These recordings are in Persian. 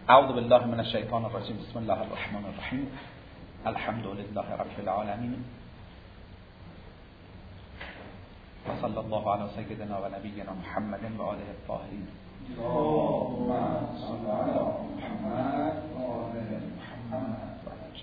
اعوذ بالله من الشیطان الرجیم. بسم الله الرحمن الرحیم. الحمد لله رب العالمین و صلی الله علی سیدنا و نبینا محمد و آله الطاهرین. اللهم صل علی محمد و آل محمد.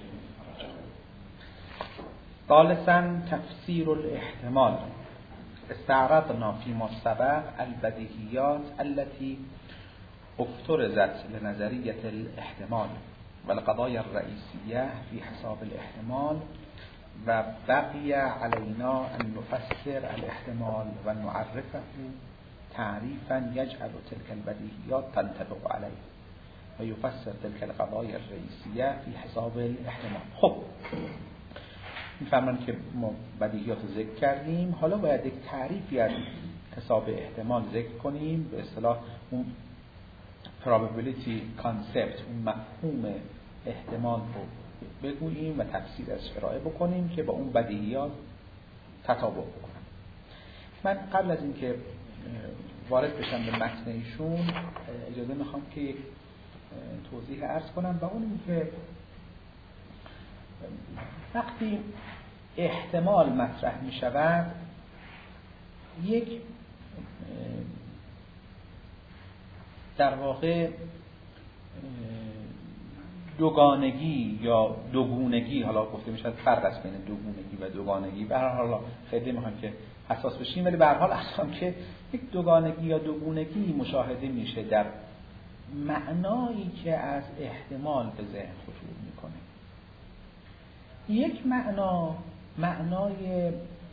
ثالثاً تفسیر الاحتمال. استعرضنا فيما سبق البديهيات التي افترضت لنظرية الاحتمال والقضايا الرئيسية في حساب الاحتمال، وبقي علينا أن نفسر الاحتمال ونعرفه تعريفا يجعل تلك البديهيات تنطبق عليه ويفسر تلك القضايا الرئيسية في حساب الاحتمال. خب میفهمن که ما بدیهیات رو ذکر کردیم، حالا باید یک تعریفی از حساب احتمال ذکر کنیم، به اصطلاح اون probability concept، اون مفهوم احتمال رو بگوییم و تفسیر از ارائه بکنیم که با اون بدیهیات تطابق بکنن. من قبل از اینکه وارد بشم به متن ایشون اجازه میخوام که یک توضیح عرض کنم، و اون این که وقتی احتمال مطرح می شود یک در واقع دوگانگی یا دوگونگی، حالا گفته می شود فرق است بین دوگونگی و دوگانگی، به هر حال خیلی میخوام که حساس بشیم، ولی به هر حال اصلا که یک دوگانگی یا دوگونگی مشاهده میشه در معنایی که از احتمال به ذهن خطور میکنه. یک معنای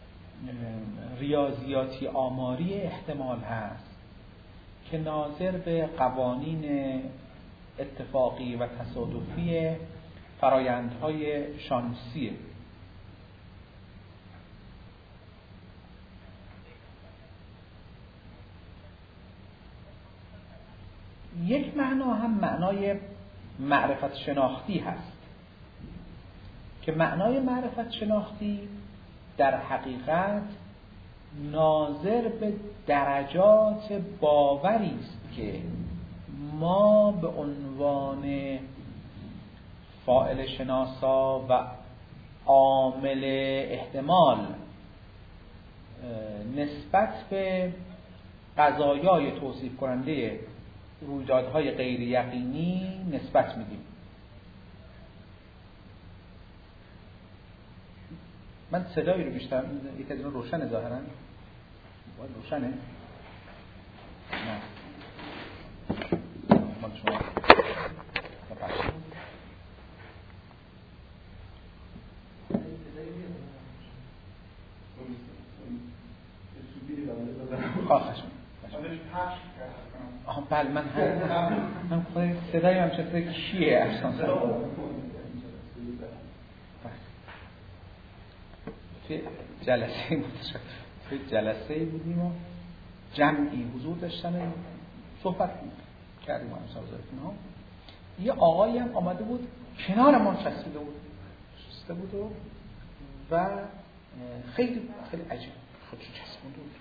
ریاضیاتی آماری احتمال هست که ناظر به قوانین اتفاقی و تصادفی فرایندهای شانسیه. یک معنا هم معنای معرفت شناختی هست که معنای معرفت شناختی در حقیقت ناظر به درجات باوری است که ما به عنوان فاعل شناسا و عامل احتمال نسبت به قضایای توصیف کننده رویدادهای غیر یقینی نسبت میدیم. من صدایی رو بیشتر یک از اون روشنه ظاهراً. باید روشنه؟ نه. مال شما. خواهشم. بله من خواهی صدایی هم چطور کیه اصلا؟ جلسه بودیم و جمعی حضور داشتن صحبت کردیم با همسازارتون. یه آقایی هم آمده بود کنار ما چسبیده بود و خیلی عجیب خودشو چسبونده بود.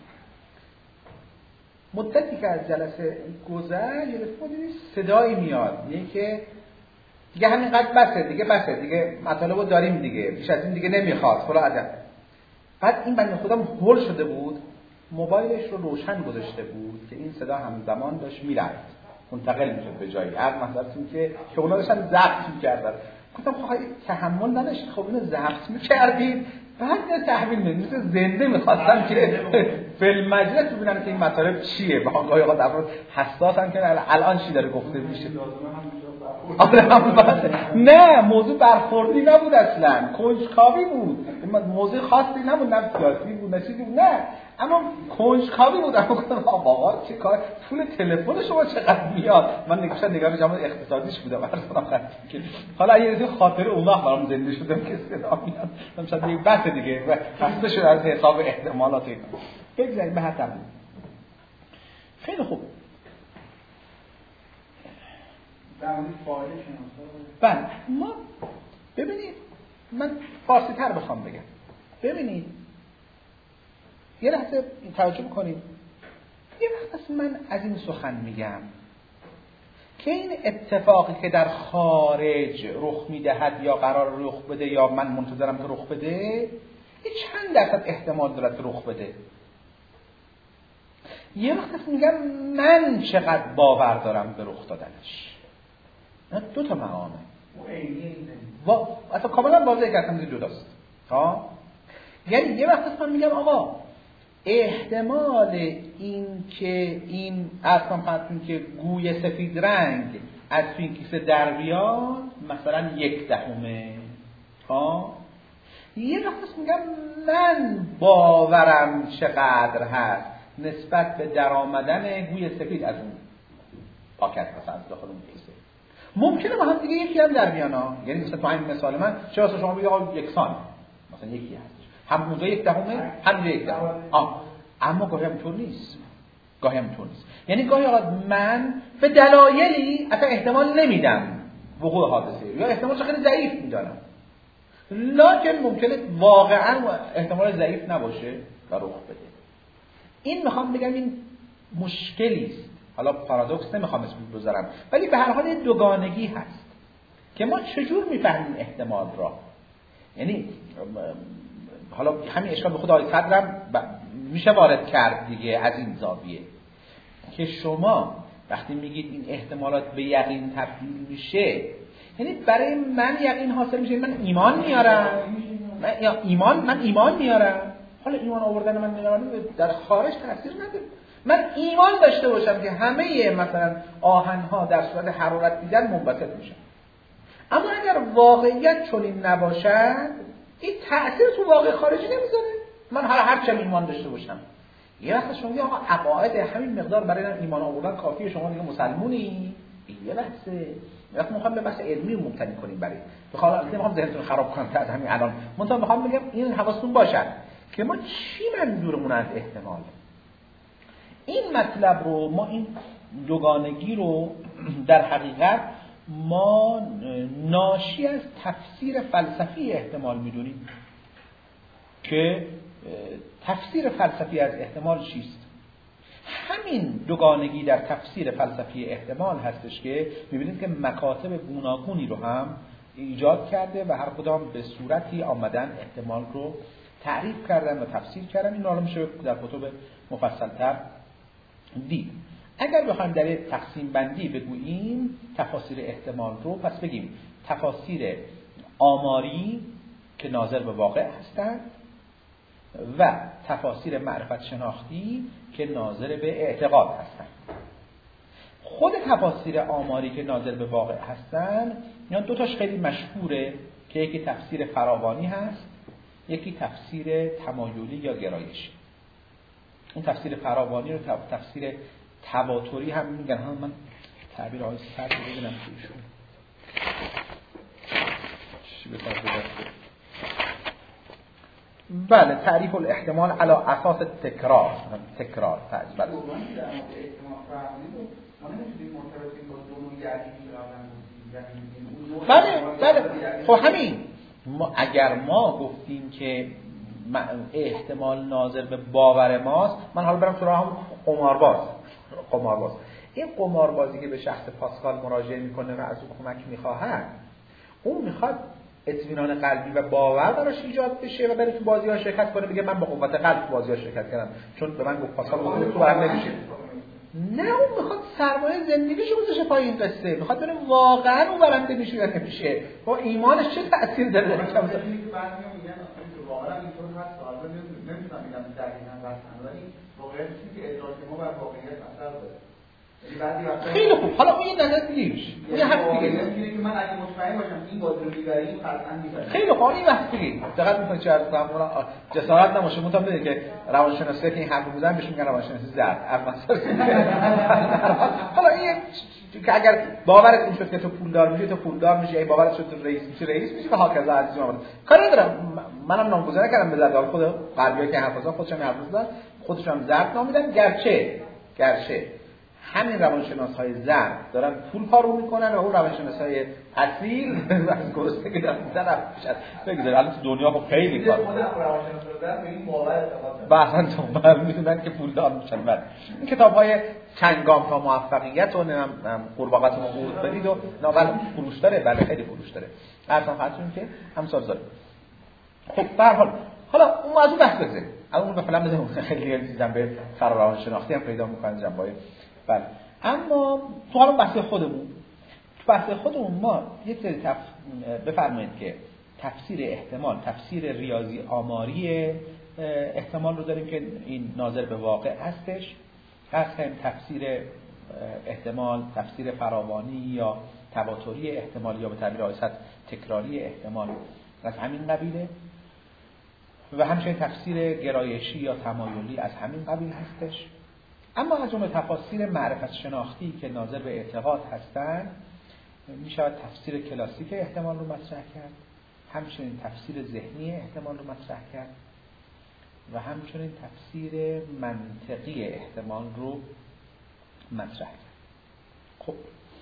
مدتی که از جلسه گذشت ما دیدیم صدایی میاد میگه که دیگه همینقدر بسه دیگه مطالبو داریم دیگه، بیش از این دیگه نمیخواد فلان عجب. بعد این بنده خدا هول شده بود، موبایلش رو روشن گذاشته بود که این صدا همزمان داشت میرفت منتقل میشد به جایی. از مثلا که اونا داشتن ضبط میکردن. گفتم خب تحمل نداشتید، خب اینو ضبط میکردید بعد تحویل میدید. زنده میخواستم که فیلم مجلس ببینن که این مطالب چیه. با آقای آقا افراد حساسن که الان چی داره گفته میشه. نه موضوع برخوردی نبود اصلا، کنجکاوی بود. موضوع خاصی نبود، نه سیاسی بود نه چیزی بود، نه اما کنجکاوی بود. اما گفتم آقا چه کار، پول تلفن شما چقدر میاد؟ من نگاه جامعه اقتصادیش بودم که حالا یه خاطر اونها برام زنده شدم که صدا میاد. من شاید یک بحث دیگه و خسته شد از حساب احتمالات اینا. بگذاریم به حتم. خیلی خوب. بله ما ببینید، من فارسی تر بخوام بگم. ببینید یه لحظه توجه بکنید. یه وقت من از این سخن میگم که این اتفاقی که در خارج رخ میدهد یا قرار رخ بده یا من منتظرم که رخ بده، این چند درصد احتمال دارد که رخ بده؟ یه وقت میگم من چقدر باور دارم به رخ دادنش. دو تا مقامه اصلا کاملا واضحه که اصلا جداست. یعنی یه وقت من میگم آقا احتمال این که این اصلا فرض که گوی سفید رنگ از تو این کیسه در بیاد مثلا 1/10. یه وقت میگم من باورم چقدر هست نسبت به در آمدن گوی سفید از اون پاکت مثلا داخل اون کیسه. ممکنه با هم دیگه یکی هم در بیانا، یعنی مثلا تو همین مثال من چه واسه شما بگید آقا یکسان مثلا یکی هستش، هم اونجا 1/10 هم اونجا 1/10. اما گاهی هم طور نیست. یعنی گاهی اوقات من به دلایلی اصلا احتمال نمیدم وقوع حادثه یا احتمالش خیلی ضعیف میدانم، لکن ممکنه واقعا احتمال ضعیف نباشه و رخ بده. این میخوام بگم این مشکلی است. حالا پارادوکس نمیخوام اسمش بذارم، ولی به هر حال دوگانگی هست که ما چجور میفهمیم احتمال را. یعنی حالا همین اشکال به خود آقای صدرم میشه وارد کرد دیگه از این زاویه که شما وقتی میگید این احتمالات به یقین تبدیل میشه، یعنی برای من یقین حاصل میشه، من ایمان میارم. حالا ایمان آوردن من در خارج تاثیر نداره. من ایمان داشته باشم که همه مثلا آهن‌ها در صورت حرارت دیدن منبسط میشن، اما اگر واقعیت چنین نباشد این تأثیر تو واقع خارجی نمیذاره. من هر چم ایمان داشته باشم، یه وقت شما میگه آقا عقاید همین مقدار برای ایمان آوردن کافیه، شما دیگه مسلمونی. یه بحثه. وقتی میخوام به بحث علمی مبتنی کنیم برای نمیخوام ذهنتون خراب کنم از همین الان، منتها میخوام بگم این حواستون باشد که ما چی منظورمون از احتمال. این مطلب رو ما این دوگانگی رو در حقیقت ما ناشی از تفسیر فلسفی احتمال میدونیم که تفسیر فلسفی از احتمال چیست؟ همین دوگانگی در تفسیر فلسفی احتمال هستش که میبینید که مکاتب گوناگونی رو هم ایجاد کرده و هر کدام به صورتی آمدن احتمال رو تعریف کردن و تفسیر کردن. این رو میشه در کتب مفصل‌تر دید. اگر بخوایم در تقسیم بندی بگوییم تفاسیر احتمال رو، پس بگیم تفاسیر آماری که ناظر به واقع هستند و تفاسیر معرفت شناختی که ناظر به اعتقاد هستند. خود تفاسیر آماری که ناظر به واقع هستند اینا دو تاش خیلی مشهوره که یکی تفسیر فراوانی هست، یکی تفسیر تمایلی یا گرایشی. اون تفسیر فراوانی رو تفسیر تواتری هم میگن. من تعبیر آقای سر رو ببینم تویشون چی بهتر بگم. بله، تعریف الاحتمال علی اساس تکرار بله. بله خب همین اگر ما گفتیم که احتمال ناظر به باور ماست، من حالا برم سراغ هم قمارباز. این قماربازی که به شخص پاسکال مراجعه میکنه و از او کمک میخواهد، اون میخواد اطمینان قلبی و باور براش ایجاد بشه و بره تو بازی‌ها شرکت کنه، بگه من با قوت قلب تو بازی‌ها شرکت کردم چون به من گفت پاسکال تو برام نمیشه. نه، اون میخواد سرمایه زندگیشو بذاره پای این قصه، میخواد ببینه واقعا اون برنده میشه یا نمیشه، با ایمانش چه تأثیر داره. بعضی میگن واقعا اینطور هست، حالا نمیتونم بگم دقیقاً رسما، ولی واقعیت اینه که ادراک ما بر واقعیت اثر داره. خیلی خوب، حالا اون یه نظر دیگه‌ایش، یه حرف دیگه اینه که من اگه مطمئن باشم این بازی رو می‌بریم قطعاً می‌بریم. خیلی خوب، این وقت دیگه دقت می‌کنید چه از جسارت نماشه. مونتا ببینید که روانشناسی که این حرفو می‌زنن بهش میگن روانشناسی زرد. حالا این که اگر باورت این شد که تو پولدار میشی، اگه باورت شد تو رئیس میشی و هاکذا عزیزم آمد. کاری ندارم، منم نامگذاری کردم به زرد، خود غربی‌ها که حرفا خودشون حرف زدن، خودشون زرد نامیدن، گرچه همین روانشناس‌های زرد دارن پول پارو میکنن و اون روانشناس‌های اصیل از گرسنگی دارن میزنن بگذارید. الان تو دنیا خب خیلی کار روانشناس‌ها به این باور اعتقاد دارن بعضا تو میدونن که پولدار میشن. بعد این کتاب‌های چنگام تا موفقیت و قورباغه و قورت برید و ناول فروش داره، بله خیلی فروش داره. اصلا خاطرون که همسال داره. خب به هر حال حالا اون موضوع بحث بزنیم. اون مثلا بزنیم خیلی چیزا به فرار شناختی هم پیدا می‌کنن جنبه‌های. بله. اما تو حالا بحث خودمون، تو بحث خودمون ما یک سری بفرمایید که تفسیر احتمال، تفسیر ریاضی آماری احتمال رو داریم که این ناظر به واقع هستش. هستیم تفسیر احتمال، تفسیر فراوانی یا تواتری احتمال یا به تعبیر آیسد تکراری احتمال از همین قبیله و همچنین تفسیر گرایشی یا تمایلی از همین قبیل هستش. اما از جمله تفاسیر معرفت شناختی که ناظر به اعتقاد هستند می شود تفسیر کلاسیک احتمال رو مطرح کرد، همچنین تفسیر ذهنی احتمال رو مطرح کرد و همچنین تفسیر منطقی احتمال رو مطرح کرد. خب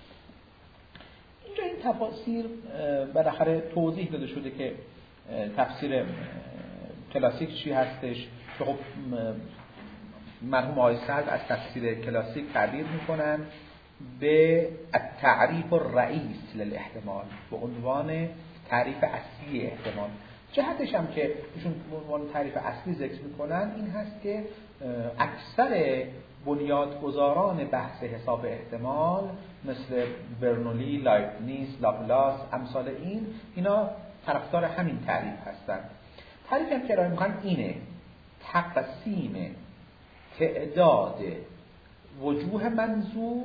اینجا این تفاسیر بالاخره توضیح داده شده که تفسیر کلاسیک چی هستش که خب مرحوم آقای سعد از تفسیر کلاسیک تعبیر میکنن به التعریف الرئیس للاحتمال به عنوان تعریف اصلی احتمال. جهتش هم که ایشون به عنوان تعریف اصلی ذکر میکنن این هست که اکثر بنیادگذاران بحث حساب احتمال مثل برنولی، لایبنیز، لاپلاس، امثال اینا طرفدار همین تعریف هستن. تعریفی هم که ارائه میکنن اینه: تقسیم تعداد وجوه منظور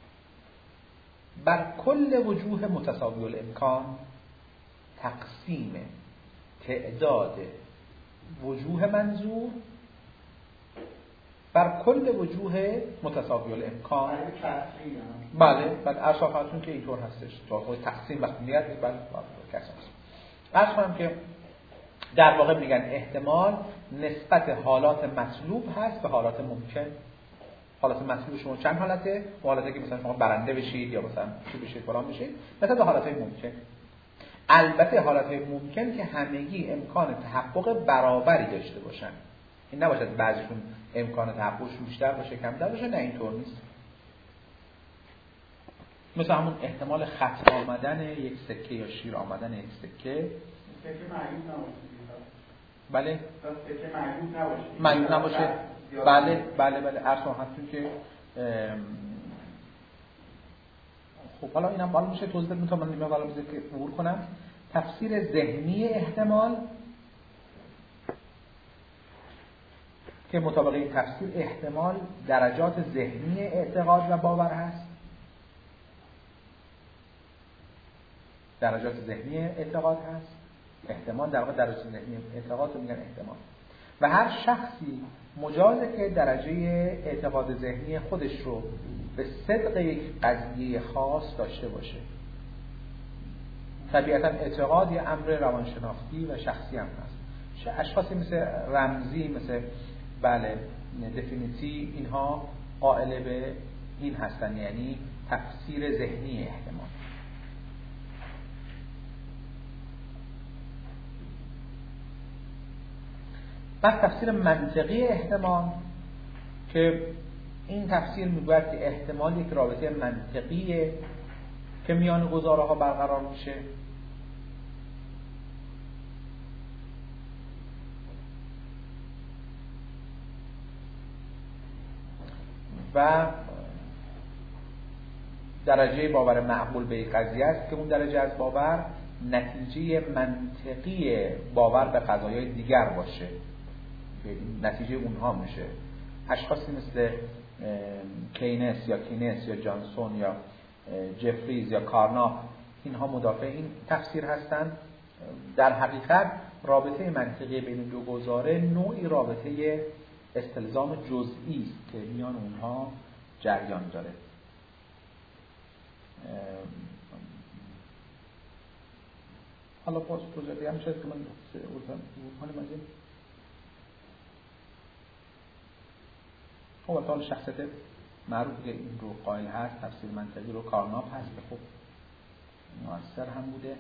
بر کل وجوه متساوی الامکان. تقسیم تعداد وجوه منظور بر کل وجوه متساوی الامکان. بله ارشافاتون که اینطور هستش. تقسیم وقتی میاد بله کساس. عرض کنم که در واقع میگن احتمال نسبت حالات مطلوب هست به حالات ممکن. حالات مطلوب شما چند حالته؟ حالتی که مثلا شما برنده بشید یا مثلا چی بشید فلان بشید، مثلا به حالات ممکن. البته حالات ممکن که همگی امکان تحقق برابری داشته باشن. این نباشد بعضیشون امکان تحققش بیشتر باشه کمتر باشه، نه اینطور نیست. مثلا همون احتمال خط آمدن یک سکه یا شیر آمدن یک سکه معلوم نباشه. بله سکه معلوم نباشه. بله عرض هستون که خب حالا اینم بالا میشه توضیح بدم تا من نمیام بالا بذارم که عبور کنم. تفسیر ذهنی احتمال که مطابق این تفسیر احتمال درجات ذهنی اعتقاد و باور هست. درجات ذهنی اعتقاد هست. احتمال در واقع درجات ذهنی اعتقاد رو میگن احتمال. و هر شخصی مجازه که درجه اعتقاد ذهنی خودش رو به صدق یک قضیه خاص داشته باشه. طبیعتاً اعتقاد یه امر روانشناختی و شخصی هم هست. اشخاصی مثل رمزی، مثل دفینیتی، اینها قائل به این هستن، یعنی تفسیر ذهنی احتمال. بعد تفسیر منطقی احتمال که این تفسیر میگوید که احتمال یک رابطه منطقیه که میان گزاره ها برقرار میشه و درجه باور معقول به یک قضیه است که اون درجه از باور نتیجه منطقی باور به قضایای دیگر باشه، نتیجه اونها میشه. اشخاصی مثل کینس یا جانسون یا جفریز یا کارناک، اینها مدافع این تفسیر هستند. در حقیقت رابطه منطقی بین دو گزاره نوعی رابطه استلزام جزئی است که میان اونها جریان داره. حالا باز توضیحی هم شاید که من کنم از این خب حالا شخصیت معروف که این رو قائل هست، تفسیر منطقی رو کارناف هست که خب مؤثر هم بوده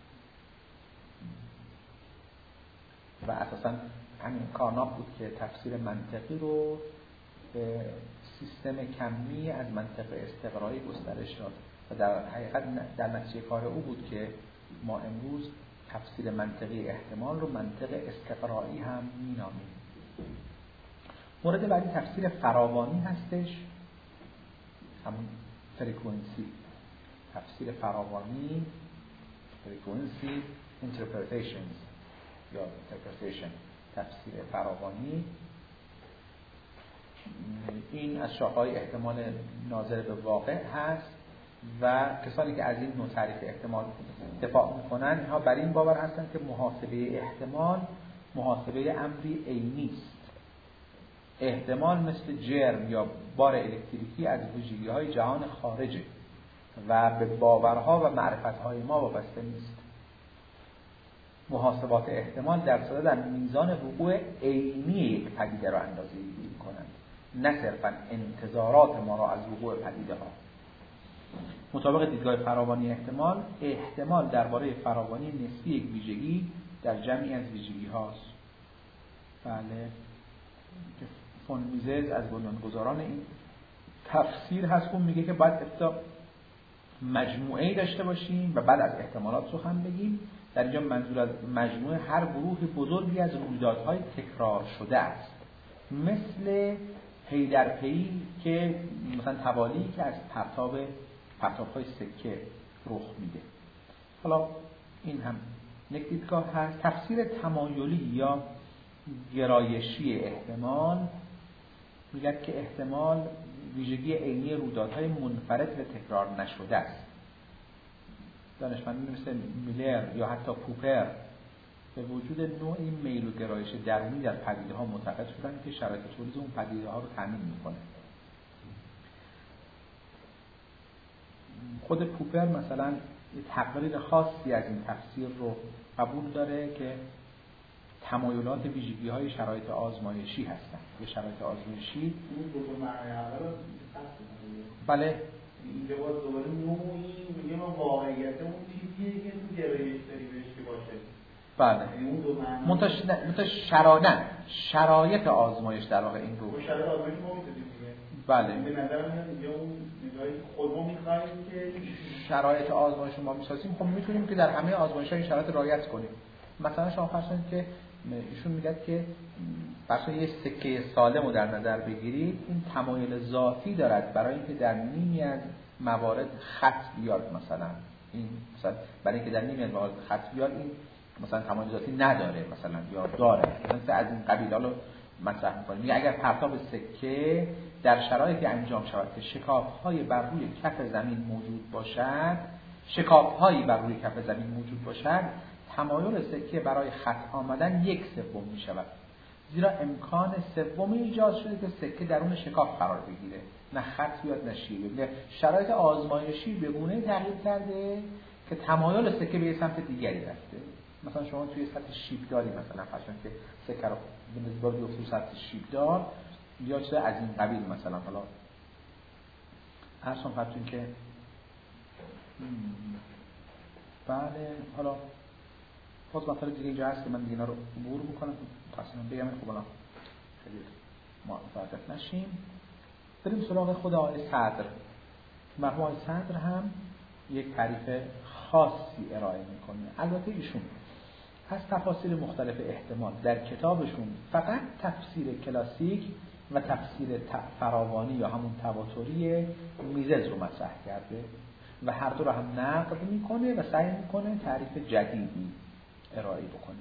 و اساساً همین کارناف بود که تفسیر منطقی رو به سیستم کمی از منطق استقرایی گسترش داد و در حقیقت در نتیجه کار او بود که ما امروز تفسیر منطقی احتمال رو منطق استقرایی هم می‌نامیم. مورد بعدی تفسیر فراوانی هستش، همون فرکانسی. تفسیر فراوانی، frequency interpretations یا interpretation، تفسیر فراوانی این از شاخه‌های احتمال ناظر به واقع هست و کسانی که از این نوع تعریف احتمال دفاع میکنن اینها بر این باور هستند که محاسبه احتمال محاسبه امری عینی است. احتمال مثل جرم یا بار الکتریکی از ویژگی‌های جهان خارجه و به باورها و معرفت‌های ما وابسته نیست. محاسبات احتمال در صورت میزان وقوع عینی یک پدیده را اندازه‌گیری می‌کنند، نه صرفاً انتظارات ما را از وقوع پدیده‌ها. مطابق دیدگاه فراوانی احتمال درباره فراوانی نسبی یک ویژگی در جمعی از ویژگی‌هاست. بله، فون میزز از بنیانگذاران این تفسیر هست. اون میگه که باید ابتدا مجموعه‌ای داشته باشیم و بعد از احتمالات سخن بگیم. در اینجا منظور از مجموعه هر گروه بزرگی از رویدادهای تکرار شده است، مثل پی در پی که مثلا توالی که از پرتاب‌های سکه رخ میده. حالا این هم یک دیدگاه هست. تفسیر تمایلی یا گرایشی احتمال میگه که احتمال ویژگی عینی رویدادهای منفرد و تکرار نشده است. دانشمندان مثل میلر یا حتی پوپر به وجود نوعی میل و گرایش درونی در پدیده‌ها معتقد شدند که شرایط تولید اون پدیده‌ها رو تامین می‌کنه. خود پوپر مثلا یه تقریر خاصی از این تفسیر رو قبول داره که تمایلات ویژگی‌های شرایط آزمایشی هستند. به شرایط آزمایشی اون دو تا معنی اول رو بله اینجا باز دوباره نوعی میگه ما واقعیت اون چیزیه که تو گرایش داری بهش که باشه. بله یعنی اون دو معنی شرایط آزمایش در واقع این رو شرایط آزمایش ما میتونیم دیگه. بله به نظر میاد اینجا اون نگاهی که خودمون می‌خوایم که شرایط آزمایش ما می‌سازیم، خب میتونیم که در همه آزمایش‌ها این شرایط رعایت کنیم. مثلا شما فرض کنید که ایشون میگه که مثلا یه سکه سالم رو در نظر بگیرید، این تمایل ذاتی دارد برای اینکه در نیمی از موارد خط بیاد. مثلا این مثلا برای اینکه در نیمی از موارد خط بیاد این مثلا تمایل ذاتی نداره مثلا یا داره. مثلا از این قبیل رو مطرح می‌کنیم. میگه اگر پرتاب سکه در شرایطی انجام شود که شکاف‌های بر روی کف زمین موجود باشد، تمایل سکه برای خط آمدن 1/3 می شود، زیرا امکان سومی ایجاد شده که سکه درون شکاف قرار بگیره، نه خط بیاد نه شیب بیاد. شرایط آزمایشی به گونه‌ای تغییر کرده که تمایل سکه به سمت دیگری رفته. مثلا شما توی سطح شیبداری مثلا فرض که سکه رو به نسبت به سطح شیبدار یا چیز از این قبیل مثلا حالا هر سون فرضون که بله حالا باز مطلب دیگه اینجا هست که من دیگه اینا رو عبور میکنم تصمیم بگم خب الان خیلی موفق نشیم. بریم سراغ خود آقای صدر. مرحوم آقای صدر هم یک تعریف خاصی ارائه میکنه. البته ایشون از تفاسیر مختلف احتمال در کتابشون فقط تفسیر کلاسیک و تفسیر فراوانی یا همون تواتری میزز رو مطرح کرده و هر دو رو هم نقد میکنه و سعی میکنه تعریف جدیدی ارائه بکنه.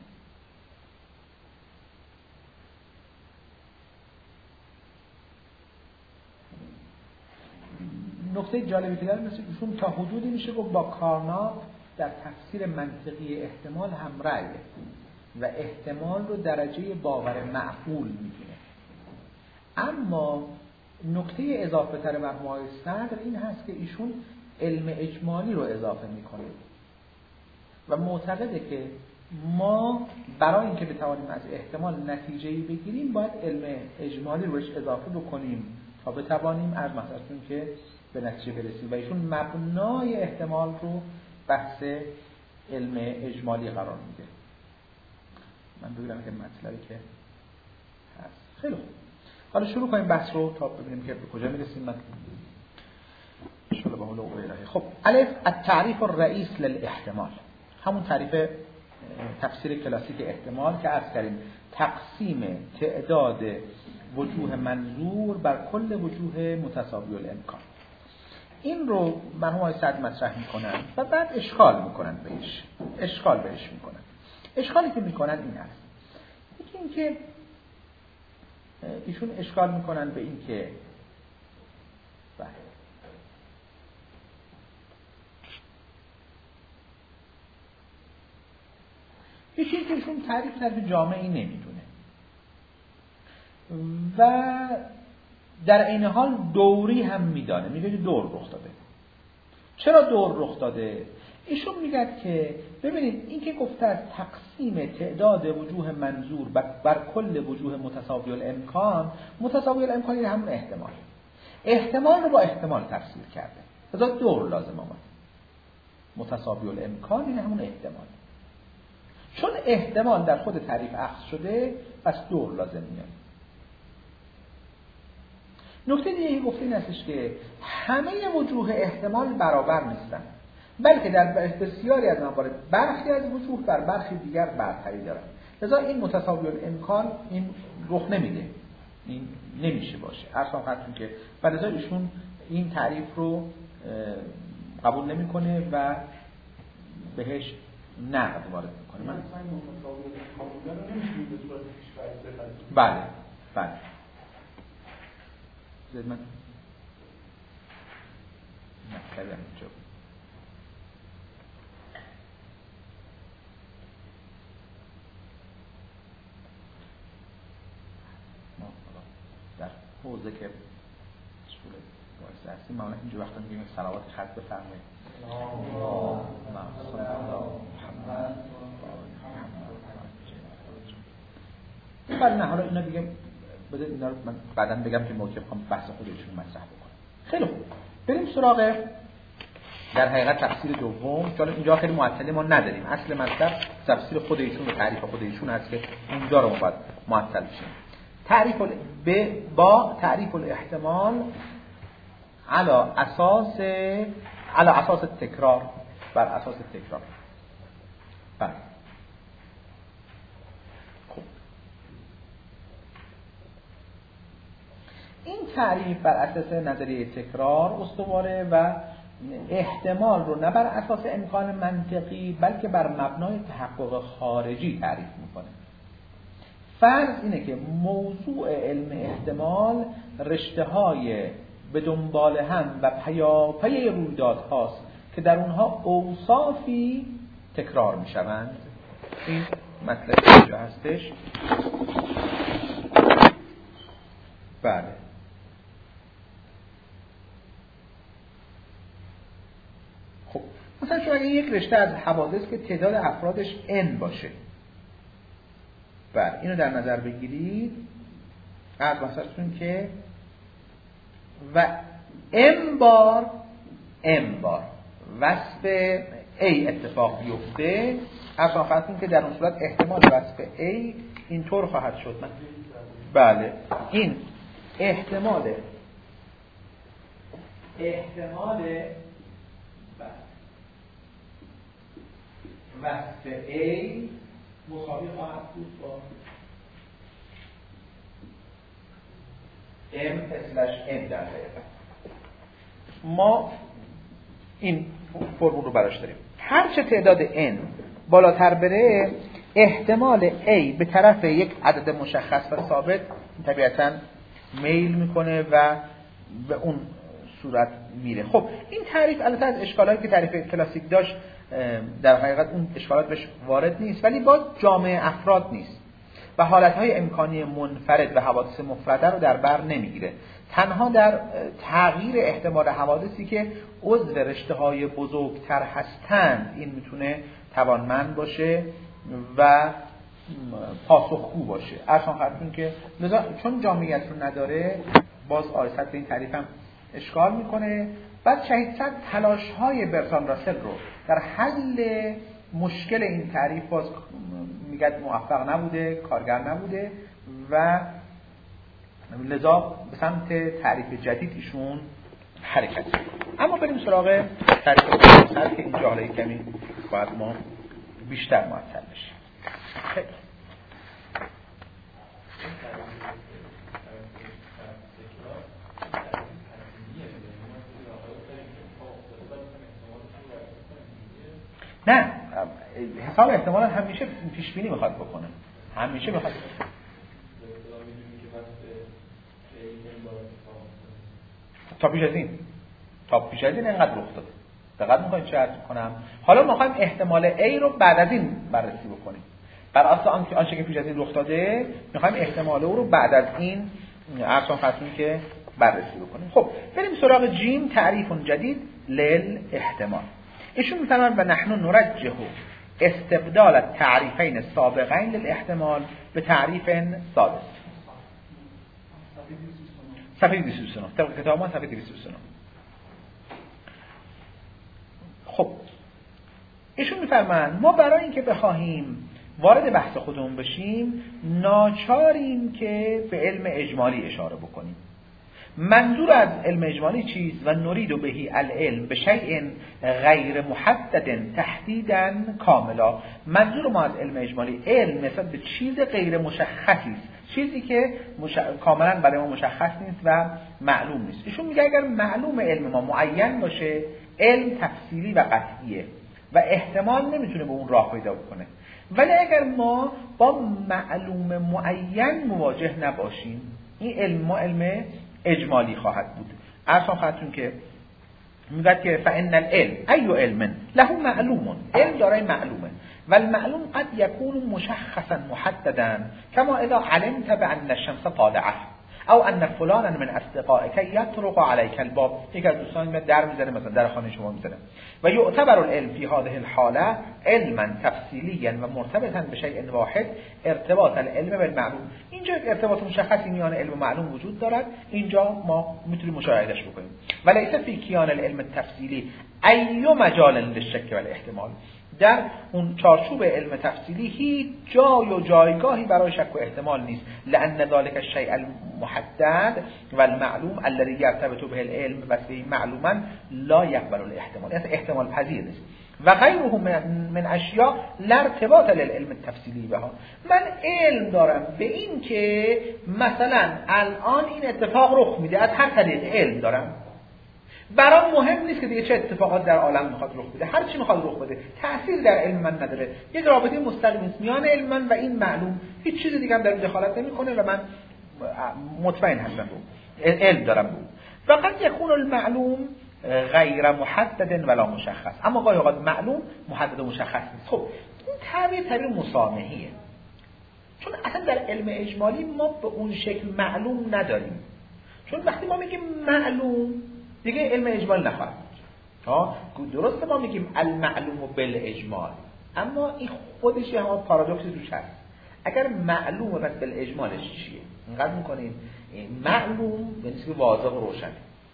نکته جالبی که داره مثل ایشون تا حدودی میشه گفت با کارناف در تفسیر منطقی احتمال همرأیه و احتمال رو درجه باور معقول میدونه. اما نکته اضافه تر مرحوم آقای صدر این هست که ایشون علم اجمالی رو اضافه میکنه و معتقده که ما برای اینکه بتوانیم از احتمال نتیجه‌ای بگیریم باید علم اجمالی رو اضافه بکنیم تا بتوانیم از مثلا که به نتیجه برسیم و ایشون مبنای احتمال رو بحث علم اجمالی قرار میده. من ببینم که مطلبی که هست. خیلی خوب. حالا شروع کنیم بحث رو تا ببینیم که به کجا میرسیم. من ان شاء الله به حول و قوه الهی. خب الف التعریف الرئیس للاحتمال، همون تعریف تفسیر کلاسیک احتمال که عرض کردیم تقسیم تعداد وجوه منظور بر کل وجوه متساوی الامکان. این رو مرحوم آقای سعدی مطرح میکنن و بعد اشکال میکنن بهش. اشکالی که میکنن این هست. یکی این که ایشون اشکال میکنن به این که یکی که ایشون تعریف طرف جامعی نمیدونه و در این حال دوری هم میدانه، میگه دور رخ داده. چرا دور رخ داده؟ ایشون میگه که ببینید این که گفته از تقسیم تعداد وجوه منظور بر کل وجوه متساوی الامکان، متساوی الامکان این همون احتمال رو با احتمال تفسیر کرده، لذا دور لازم آمد. متساوی الامکان این همون احتمال، چون احتمال در خود تعریف اخذ شده پس دور لازم میاد. نکته دیگه گفته این هستش که همه وجوه احتمال برابر نیستن، بلکه در بسیاری از موارد برخی از وجوه بر برخی دیگر برتری دارن. لذا این متساوی الامکان این رخ نمیده، این نمیشه باشه. اصلا خاطرون که لذا ایشون این تعریف رو قبول نمیکنه و بهش نقد وارد میکنه. من بله زید من مطلبی اینجا ما در حوزه که شغل باعث هستیم معمولا اینجا وقتا میگیم صلوات خط بفرمایید بعد نه حالا اینا دیگه بذار اینا رو من بعداً بگم که موقع بخوام بحث خودشون مطرح بکنم. خیلی خوب، بریم سراغ در حقیقت تفسیر دوم. چون اینجا خیلی معطلی ما نداریم، اصل مطلب تفسیر خودشون و تعریف خودشون هست که اونجا رو ما باید معطل بشیم. تعریف با تعریف الاحتمال علی اساس تکرار، بر اساس تکرار. بله این تعریف بر اساس نظریه تکرار استواره و احتمال رو نه بر اساس امکان منطقی بلکه بر مبنای تحقق خارجی تعریف میکنه. فرض اینه که موضوع علم احتمال رشته‌های به دنبال هم و پیاپی رویدادهاست که در اونها اوصافی تکرار میشوند. این مطلب اینجا هستش. بله خب مثلا شما یک رشته از حوادث که تعداد افرادش n باشه، بله اینو در نظر بگیرید از مثلا که و m بار وصف A اتفاق بیفته، اصلا خواهد که در اون صورت احتمال وصف A اینطور خواهد شد. بله این احتمال وصف A مساوی خواهد بود با M/N در حقیقت. ما این فرمول رو براش داریم. هر چه تعداد N بالاتر بره احتمال A به طرف یک عدد مشخص و ثابت طبیعتاً میل میکنه و به اون صورت میره. خب این تعریف البته از اشکالایی که تعریف کلاسیک داشت در حقیقت اون اشکالات بهش وارد نیست، ولی باز جامعه افراد نیست و حالتهای امکانی منفرد و حوادث مفرده رو در بر نمیگیره. تنها در تغییر احتمال حوادثی که عضو رشته‌های بزرگتر هستند این میتونه توانمند باشه و پاسخگو باشه. اصلا خاطرون که چون جامعیت رو نداره باز آقای صدر این تعریف هم اشکال میکنه. بعد شهید صدر تلاش‌های برتراند راسل رو در حل مشکل این تعریف باز میگه موفق نبوده، کارگر نبوده و لذا به سمت تعریف جدید ایشون حرکت کرد. اما بریم سراغ تعریف صدر که اینجا حالا کمی باید ما بیشتر معطل بشیم. خیلی نه، حساب احتمالا همیشه پیش بینی میخواد بکنه، همیشه میخواد تا پیش از این اینقدر رخ داده. دقت می‌کنید چه عرض کنم؟ حالا می‌خوایم احتمال A رو بعد از این بررسی بکنیم. بر اساس آنچه که پیش از این رخ داده، می‌خوایم احتمال او رو بعد از این عرض کنیم که بررسی بکنیم. خب بریم سراغ جیم، تعریف جدید للاحتمال. ایشون می‌فرمایند و نحن نرجح استبدال التعریفین السابقین للاحتمال به تعریف سادس. صفحه 229 طبق کتاب ما صفحه 229. خب ایشون میفرمایند ما برای اینکه بخواهیم وارد بحث خودمون بشیم ناچاریم که به علم اجمالی اشاره بکنیم. منظور از علم اجمالی چیست؟ و نرید بهی العلم به شیء غیر محدد تحدیدا کاملا. منظور ما از علم اجمالی علم نسبت به چیز غیر مشخصی است، چیزی که کاملا برای ما مشخص نیست و معلوم نیست. ایشون میگه اگر معلوم علم ما معین باشه علم تفصیلی و قطعیه و احتمال نمیتونه به اون راه پیدا بکنه. ولی اگر ما با معلوم معین مواجه نباشیم این علم علم اجمالی خواهد بود. اصلا خواهدتون که میگه که فإن العلم ای علم له معلوم، علم دارای معلومه و المعلوم قد يكون مشخصا محددا كما اذا علمت بأن الشمس طالعه او ان فلانا من اصدقائك يطرق عليك الباب. یک از دوستان در میزنه، مثلا در خانه شما میزنه و يعتبر العلم في هذه الحاله علما تفصيليا و مرتبطا بشيء واحد ارتباط العلم بالمعلوم. اینجا ارتباط مشخصی میان علم و معلوم وجود دارد، اینجا ما میتونیم مشاهدهش بکنیم. وليس في كيان العلم التفصيلي اي مجال للشك والاحتمال. در اون چارچوب علم تفصیلی هیچ جای و جایگاهی برای شک و احتمال نیست. لأن ذلك الشيء المحدد والمعلوم الذي يرتبط به العلم وصفه معلوما لا يقبل الاحتمال، یعنی احتمال پذیر نیست. و غیره من اشیاء لا ارتباط للعلم التفصیلی بها. من علم دارم به این که مثلا الان این اتفاق رخ میده، از هر طریق علم دارم، برام مهم نیست که دیگه چه اتفاقات در عالم میخواد رخ بده، هر چی میخواد رخ بده تأثیر در علم من نداره. یک رابطه مستقیم است میان علم من و این معلوم، هیچ چیز دیگه هم در دخالت نمیکنه و من مطمئن هستم علم دارم بود. فقط یکون المعلوم غیر محدد ولا مشخص، اما گاهی اوقات معلوم محدد و مشخص نیست. خب این تعبیر مسامحیه، چون اصلا در علم اجمالی ما به اون شکل معلوم نداریم. چون وقتی ما میگیم معلوم دیگه علم اجمال نخواهد بود. درسته ما میگیم المعلوم بالاجمال، اما این خودش یه پارادوکسی توش هست. اگر معلومه پس بالاجمالش چیه؟ اینقدر میکنیم معلوم یعنی که واضح و روشنه،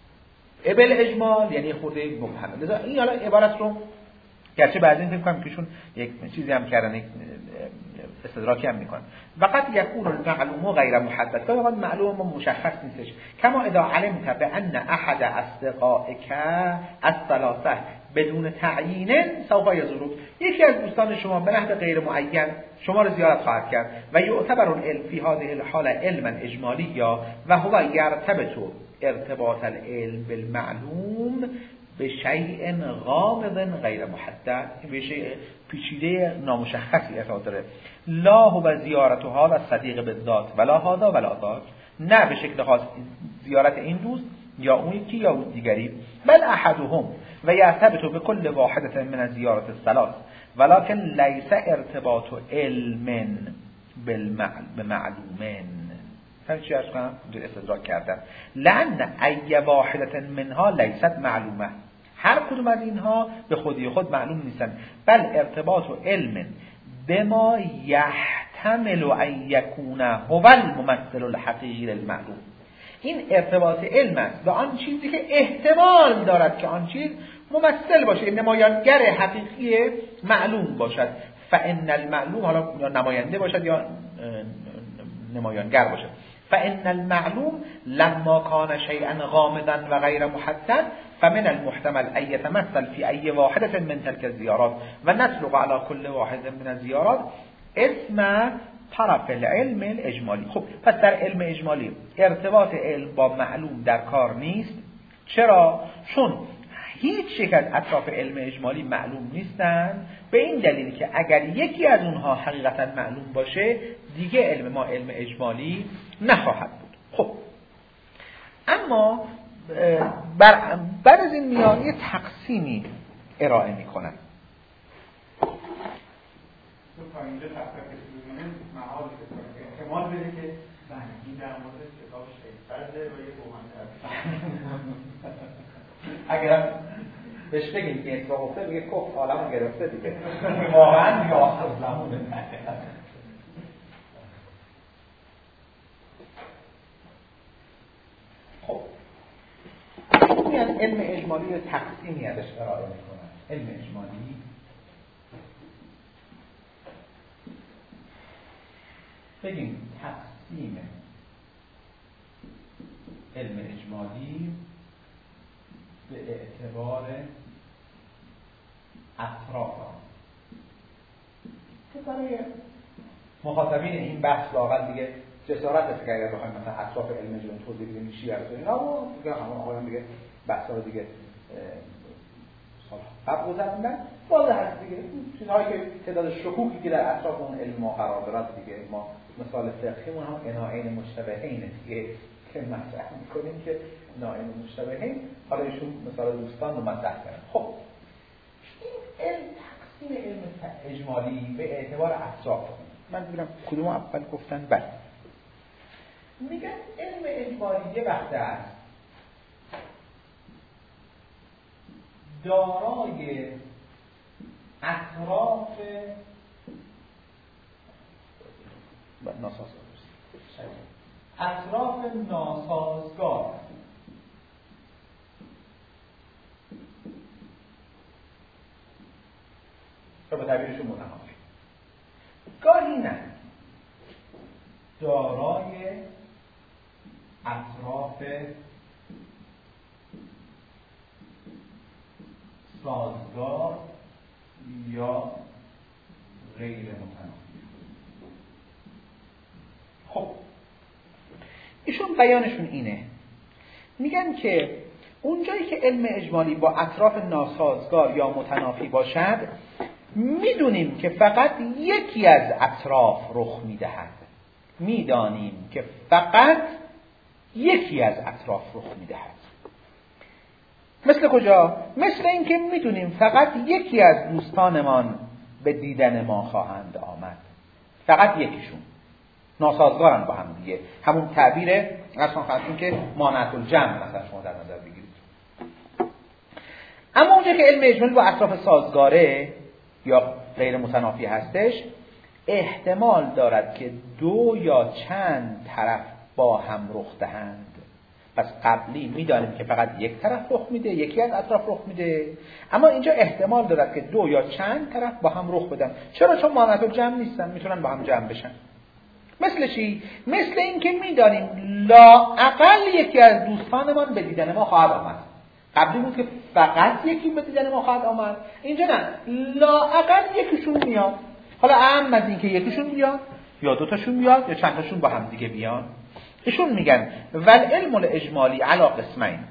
بالاجمال یعنی خورده مبهمه. لذا این حالا عبارت رو گرچه بعضی فکر کنم که چون یک چیزی هم کردن، یک استدراکی هم میکنن. وقت یکون المعلوم غیر محدد، که وقت معلوم مشخص نیستش. کما اذا علمت بان احد اصدقائك الثلاثه بدون تعیین سوف یزورک، یکی از دوستان شما به نحو غیر معین شما رو زیارت خواهد کرد و یعتبر العلم فی هذه الحاله علما اجمالیا و هو یرتبط ارتباط العلم بالمعلوم به شیء غامض غیر محدد، به شیء پیچیده نامشخصی ارتباط داره. لا هو زیارت هذا صدیق بالذات ولا هذا ولا ذاک، نه به شکل خاص زیارت این دوست یا اون یکی یا اون دیگری، بل احدهم و یرتبط بكل واحده من زیارت الثلاث ولكن ليس ارتباط علم بمعلومن. فهمت چی ارز کنم؟ استدراک کردم. لأن ای واحدة منها لیست معلومه، هر کدوم از اینها به خودی خود معلوم نیستن، بل ارتباط علم بما یحتمل ان یکون هو الممثل الحقیقی للمعلوم. این ارتباط علم است به آن چیزی که احتمال دارد که آن چیز ممثل باشه، نمایانگر حقیقی معلوم باشد. فان المعلوم، حالا یا نماینده باشد یا نمایانگر باشد. فان المعلوم لما كان شيئا غامضا و غیر محدد فمن المحتمل ان يتمثل في اي واحده من تلك الزيارات و نطلق على كل واحد من الزيارات اسم طرف العلم الاجمالی. خب پس در علم اجمالی ارتباط علم با معلوم در کار نیست. چرا؟ چون هیچ یک از اطراف علم اجمالی معلوم نیستن، به این دلیل که اگر یکی از اونها حقیقتا معلوم باشه دیگه علم ما علم اجمالی نخواهد بود. خب اما بعد از این میان یه تقسیمی ارائه میکنن. تا اینجا تفکر کسی محال احتمال بده که این در مورد کتاب شیطنده و یه بومن اگر بهش بگیم که اتفاق افتاد میگه کف عالمو گرفته دیگه، واقعا دیگه آخر زمونه. خب میان علم اجمالی رو تقسیمی ازش ارائه میکنن. علم اجمالی بگیم تقسیم علم اجمالی به اعتبار اطراف که برای مخاطبین این بحث واقعا دیگه جسارت است که اگر بخوایم مثلا اطراف علم اجمالی توضیح بدیم شیعه رو اینا دیگه همون آقایان دیگه بحثا رو دیگه سال قبل گذروندن. واضح هست دیگه چیزهایی که تعداد شکوکی که در اطراف اون علم ما قرار دارد دیگه ما مثال فقهیمون هم عناعین مشتبهین دیگه که مطرح میکنیم که عناعین مشتبهین، حالا ایشون مثال دوستان رو مطرح کردن. خب این علم تقسیم علم اجمالی به اعتبار اطراف، من ببینم کدوم اول گفتن بله میگن علم اجمالی یه وقت است دارای اطراف ناسازگار که به تعبیرشون متناسب، گاهی نه دارای اطراف سازگار یا غیر متناسب. خب ایشون بیانشون اینه، میگن که اونجایی که علم اجمالی با اطراف ناسازگار یا متنافی باشد میدونیم که فقط یکی از اطراف رخ میدهد. میدانیم که فقط یکی از اطراف رخ میدهد. مثل کجا؟ مثل این که میدونیم فقط یکی از دوستانمان به دیدن ما خواهند آمد، فقط یکیشون، ناسازگارن با هم دیگه. همون تعبیر اصلا خواستیم که مانعت الجمع مثلا شما در نظر بگیرید. اما اونجا که علم اجمالی با اطراف سازگاره یا غیر متنافی هستش، احتمال دارد که دو یا چند طرف با هم رخ دهند. پس قبلی میدانیم که فقط یک طرف رخ میده، یکی از اطراف رخ میده، اما اینجا احتمال دارد که دو یا چند طرف با هم رخ بدن. چرا؟ چون مانعت الجمع نیستن، میتونن با هم جمع بشن. مثل چی؟ مثل این که میدانیم لااقل یکی از دوستانمان به دیدن ما خواهد آمد. قبلی بود که فقط یکی به دیدن ما خواهد آمد، اینجا نه، لااقل یکیشون میاد. حالا اهم از این که یکیشون بیاد یا دوتاشون بیاد یا چند تاشون با هم دیگه بیان. ایشون میگن والعلم الاجمالی علی قسمین،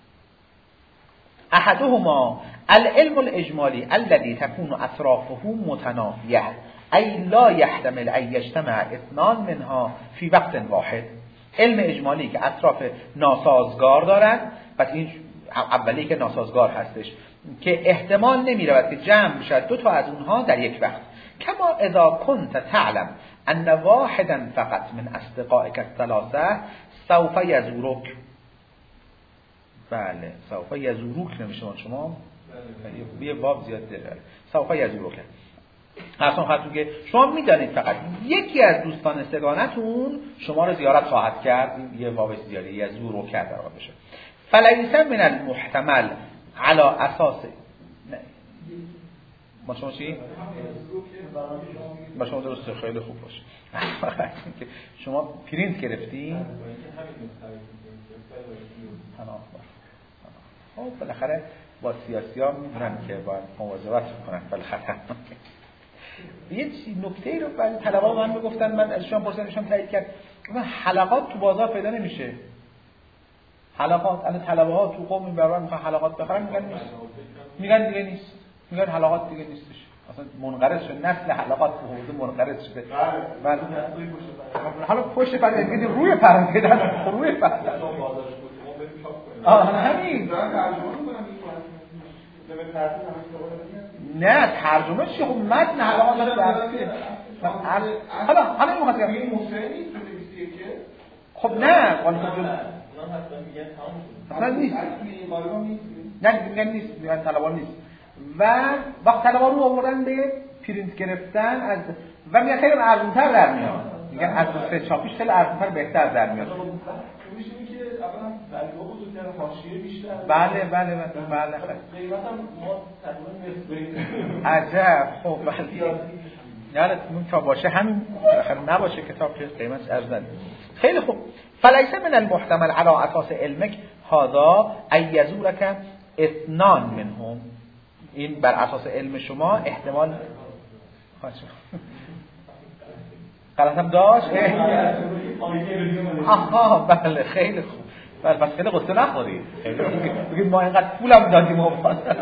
احدهما العلم الاجمالی الذي تكون اطرافه متنافیه ای لا يحتمل ان يجتمع اثنان منها في وقت واحد. علم اجمالی که اطراف ناسازگار دارد، پس این اولی که ناسازگار هستش که احتمال نمیرود که جمع بشد دو تا از اونها در یک وقت. کما اذا كنت تعلم ان واحدا فقط من اصدقائك الثلاثه سوف يزورك. بله سوف يزورك نمیشه شما یه باب زیاد داره. سوف يزورك اصلا خاطر که شما میدانید فقط یکی از دوستان سگانتون شما رو زیارت خواهد کرد، یه وابست زیاری یا زور رو کرد در بشه. فلیس من المحتمل علی اساس ما شما چی؟ با شما درسته، خیلی خوب باشه. شما پرینت گرفتین؟ خب بالاخره با سیاسی‌ها میدونن که باید مواظبت کنن بالاخره. یه نکته رو بعضی طلبه‌ها من میگفتن، من ازشون پرسیدم تایید کرد، حلقات تو بازار پیدا نمیشه. حلقات الان طلبه‌ها تو قم برابر میخوان حلقات بخرن، میگن نیست. میگن دیگه نیست. میگن حلقات دیگه نیستش. اصلا منقرض شده، نسل حلقات تو حوزه منقرض شده. بله. حالا پشت پرده میگید روی پرده دادن، روی پرده. همین. نه ترجمه چی؟ خب متن حلقات داره درسیه. حالا این مقصد میگه مفهمی تو نویسیه که خب نه قانون اصلا نیست. نه میگن نیست، میگن طلبان نیست. و وقت طلبان رو آوردن به پرینت گرفتن از و میگن خیلی ارزان‌تر در میاد. میگن از سه چاپیش خیلی ارزان‌تر بهتر در میاد. بله قیمت هم ما تقریبا عجب. خب بله یادتون تا باشه همین آخر نباشه کتاب که قیمتش ارزان. خیلی خوب. فلیس من المحتمل على اساس علمک هذا ایزورک اثنان منهم. این بر اساس علم شما احتمال غلطم داشت. آها بله خیلی خوب. بس خیلی قصه نخورید. بگید ما اینقدر پولم دادیم و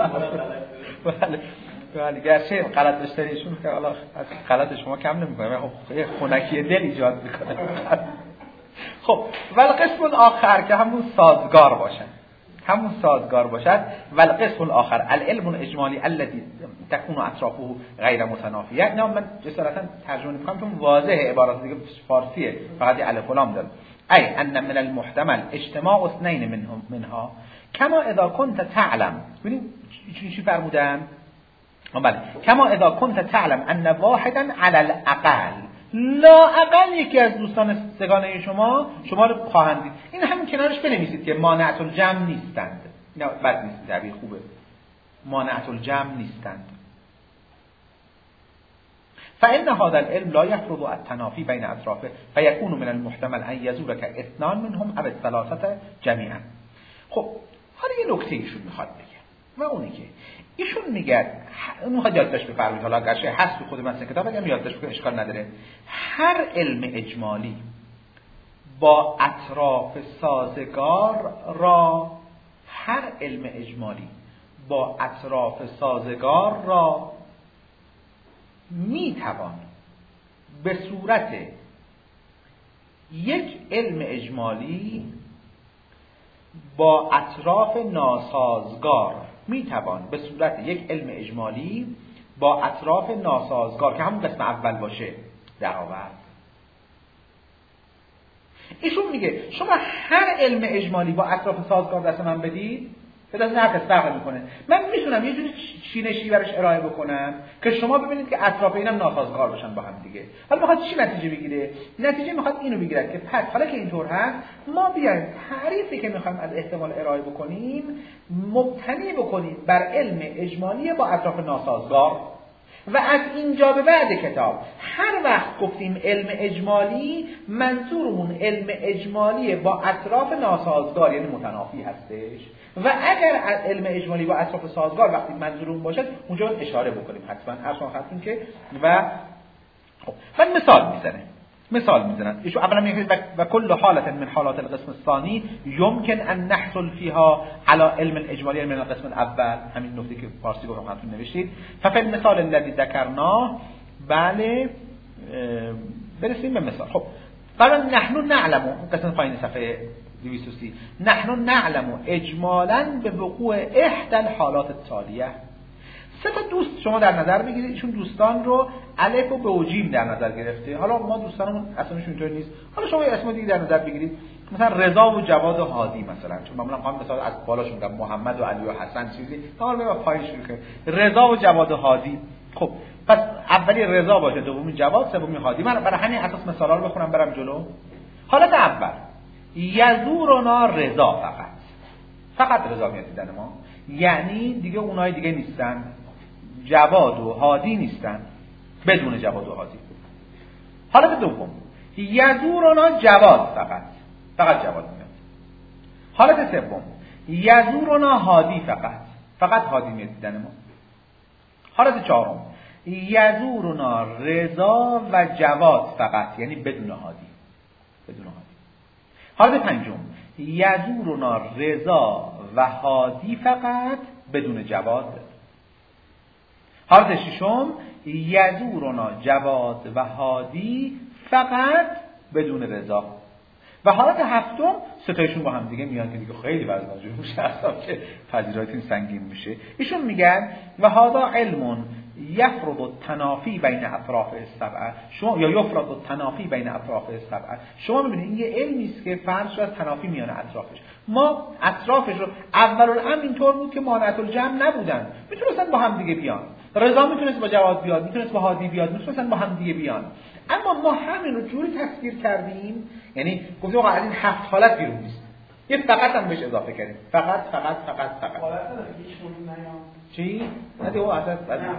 بله گرچه غلط داشتنیشون که حالا از غلط شما کم نمی‌کنه، خب خنکی دل ایجاد می‌کنه. خب والقسم الاخر که همون سازگار باشد والقسم الاخر العلم الاجمالی الذي تكون اطرافه غیر متنافیه. نه من جسارتا ترجمه می‌کنم چون واضحه، عبارات دیگه فارسیه فقط الف و لام داره. ای ان من المحتمل اجتماع اثنين منها كما اذا كنت تعلم. ببین چی فرمودن؟ بله كما اذا كنت تعلم ان واحدا على الاقل لا اقل یکی از دوستان سگانه شما رو خواهند دید. این همین کنارش بنویسید که مانعت الجمع نیستند. نه بد نیست، تعبیر خوبه. مانعت الجمع نیستند. فإن هذا العلم لا يفرض التنافي بين اطرافه فيكون من المحتمل ان يزورك اثنان منهم او الثلاثه جميعا. خب حالا یه نکته ایشون میخواد بگه و اونی که ایشون میگه اون میخواد یادداشت بفرمایید، حالا اگرچه هست تو خود متن کتاب اگه یادداشت بکنید اشکال نداره. هر علم اجمالی با اطراف سازگار را میتوان به صورت یک علم اجمالی با اطراف ناسازگار که همون قسم اول باشه در آورد. ایشون میگه شما هر علم اجمالی با اطراف سازگار دست من بدید، به دست هر کس فرق میکنه. من میتونم یه جوری چینشی برش ارائه بکنم که شما ببینید که اطراف اینم ناسازگار باشن با هم دیگه. حالا میخواد چی نتیجه بگیره؟ نتیجه میخواد اینو بگیره که پس حالا که اینطور هست ما بیایم تعریفی که میخوایم از احتمال ارائه بکنیم مبتنی بکنیم بر علم اجمالی با اطراف ناسازگار. و از اینجا به بعد کتاب هر وقت گفتیم علم اجمالی منظورمون علم اجمالی با اطراف ناسازگار یعنی متنافی هستش. و اگر علم اجمالی با اطراف سازگار وقتی منظورمون باشد اونجا اشاره بکنیم حتما اصلا خاطرون که و خب من مثال میزنن ایشون اولا میگه و کل حالت من حالات القسم الثانی يمكن ان نحصل فيها على علم الاجمالی من القسم الاول. همین نکته که فارسی گفتم خاطرون نوشتید. ففي المثال الذي ذكرناه بله برسیم به مثال. خب بعد نحن نعلم قسم پایین صفحه 230 نحن نعلم اجمالا به وقوع احدى الحالات التاليه. سه تا دوست شما در نظر بگیرید، ایشون دوستان رو الف و ب و جیم در نظر گرفته. حالا ما دوستانمون اسمشون اینطور نیست، حالا شما یه اسم دیگه در نظر بگیرید، مثلا رضا و جواد و هادی مثلا، چون معمولا قام مثلا از بالاشون میگم محمد و علی و حسن چیزی، حالا به پایین شروع کنیم رضا و جواد و هادی. خب پس اولی رضا باشه، دومی جواد، سومی هادی. من برای همین اساس مثالا رو بخونم برم جلو. حالت اول یزورنا رضا، فقط رضا میاد دیدن ما، یعنی دیگه اونای دیگه نیستن، جواد و هادی نیستن، بدون جواد و هادی. حالت دوم یزورنا جواد، فقط جواد میاد. حالت سوم یزورنا هادی، فقط هادی میاد دیدن ما. حالت چهارم یزورنا رضا و جواد فقط، یعنی بدون هادی. حالت پنجم یزورنا رضا و هادی فقط بدون جواد. حالت ششم یزورنا جواد و هادی فقط بدون رضا. و حالت هفتم ستایشون با هم دیگه میان که دیگه خیلی وزن‌جور میشه اصلا که پذیرایتون سنگین میشه. ایشون میگن و هذا علم یفرض التنافی بین اطراف السبع، شما یا یفرض التنافی بین اطراف السبع. شما میبینید این یه علمی است که فرض شده تنافی میان اطرافش. ما اطرافش رو اولالامر اینطور بود که مانعت الجمع نبودن، میتونستن با هم دیگه بیان. رضا میتونست با جواد بیاد، میتونست با هادی بیاد، میتونستن با هم دیگه بیان. اما ما همین رو جوری تصویر کردیم، یعنی گفتیم آقا از این 7 حالت بیرون نیست، یه فقط هم بهش اضافه کردیم. فقط حالت نداره هیچ موردی نیام چی؟ نه دیگه اصلا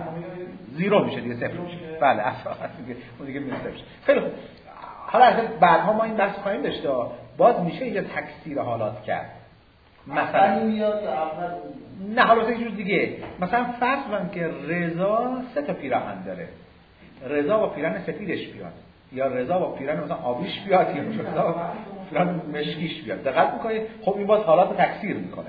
زیرو میشه دیگه، صفر میشه. بله اصلا دیگه میشه صفر. خیلی خوب. حالا اصلا بعدها ما این بحث خواهیم داشت، باز میشه اینجا تکثیر حالات کرد. مثلا میاد یا اول نه، حالا یه جور دیگه، مثلا فرض کنم که رضا 3 تا پیراهن داره، رضا با پیراهن سفیدش بیاد، یا رضا با پیراهن مثلا آبیش بیاد، یا رضا با پیراهن مشکیش بیاد. دقت میکنید؟ خب این باز حالات تکثیر میکنه.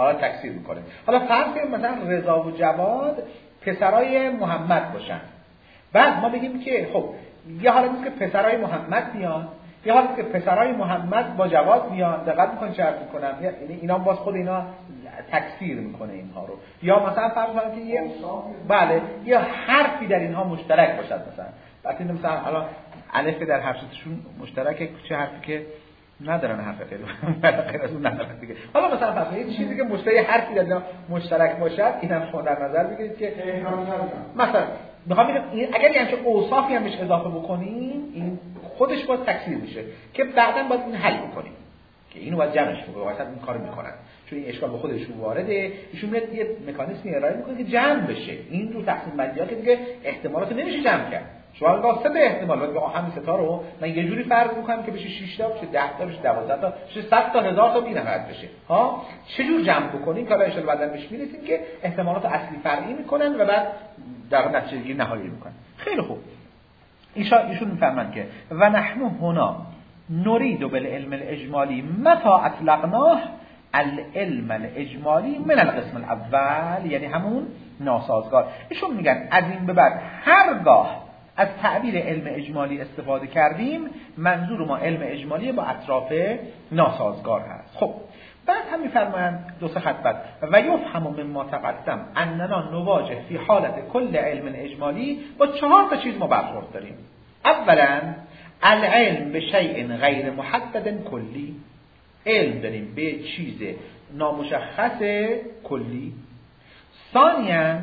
حالا فرض کنیم مثلا رضا و جواد پسرای محمد باشن، بعد ما بگیم که خب یه حالت نیست که پسرای محمد بیان، یه حالت که پسرای محمد با جواد میان. دقت میکنید چه حرف میکنم؟ یعنی اینا باز خود اینا تکثیر میکنه اینها رو. یا مثلا فرض کنید که یه بله یا حرفی در اینها مشترک باشد، مثلا حالا الف در هر ستاشون مشترکه، چه حرفی که ندارن حرف غیر از اون ندارن دیگه. حالا مثلا فرض یه چیزی که مشترک حرفی در اینا مشترک باشد، اینم شما در نظر بگیرید که مثلا میخوام بگم اگر یه همچین اوصافی هم بهش اضافه بکنیم، این خودش باز تکثیر میشه که بعداً باید این حل بکنیم که اینو باید جمعش بکنیم. واسه این کارو میکنن چون این اشکال به خودشون وارده، ایشون میاد یه مکانیزمی ارائه میکنه که جمع بشه. این رو تقسیم بندی‌ها که دیگه احتمالات نمیشه جمع کرد. شما با 3 تا احتمال باید با همین 3 تا رو من یه جوری فرض میکنم که بشه 6 تا، بشه 10 تا، بشه 12 تا، بشه 100 تا، 1000 تا بی‌نهایت بشه. ها چه جور جمع بکنیم؟ کالا ان شاء الله بعداً بهش میرسیم که احتمالات اصلی فرعی میکنن و بعد در نتیجه گیری نهایی میکنن. خیلی خوب. ایشون میفهمن که و نحن هنا نريد بالعلم الاجمالی متى اطلقناه العلم الاجمالی من القسم الاول، یعنی همون ناسازگار. ایشون میگن از این به بعد هرگاه از تعبیر علم اجمالی استفاده کردیم، منظور ما علم اجمالی با اطراف ناسازگار هست. خب بعد هم میفرمایند 2 خط بعد و یفهم مما تقدم اننا نواجه فی حالت کل علم اجمالی با 4 تا چیز ما برخورد داریم. اولا العلم به شیء غیر محدد کلی، علم داریم به چیز نامشخص کلی. ثانیا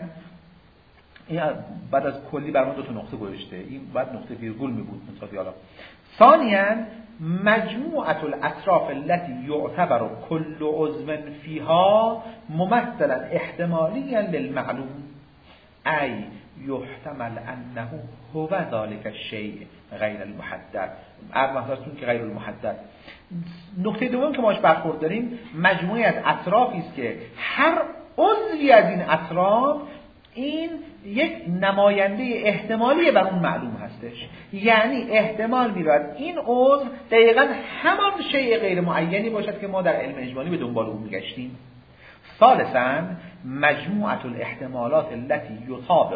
بعد از کلی برامون 2 تا نقطه گذاشته، این بعد نقطه ویرگول می بود مثلا. حالا ثانیا مجموعه الاطراف التي يعتبر كل عضو فيها ممثلا احتماليا للمعلوم اي يحتمل انه هو ذلك الشيء غیر المحدد. مثلا که غیر المحدد. نکته دوم که ماش برخورد داریم مجموعه از اطرافی است که هر عضوی از این اطراف این یک نماینده احتمالی بر اون معلوم هستش، یعنی احتمال می‌رود این عضو دقیقاً همان شیء غیر معینی باشد که ما در علم اجمالی به دنبال اون می‌گشتیم. ثالثاً مجموعه الاحتمالات التي يطابق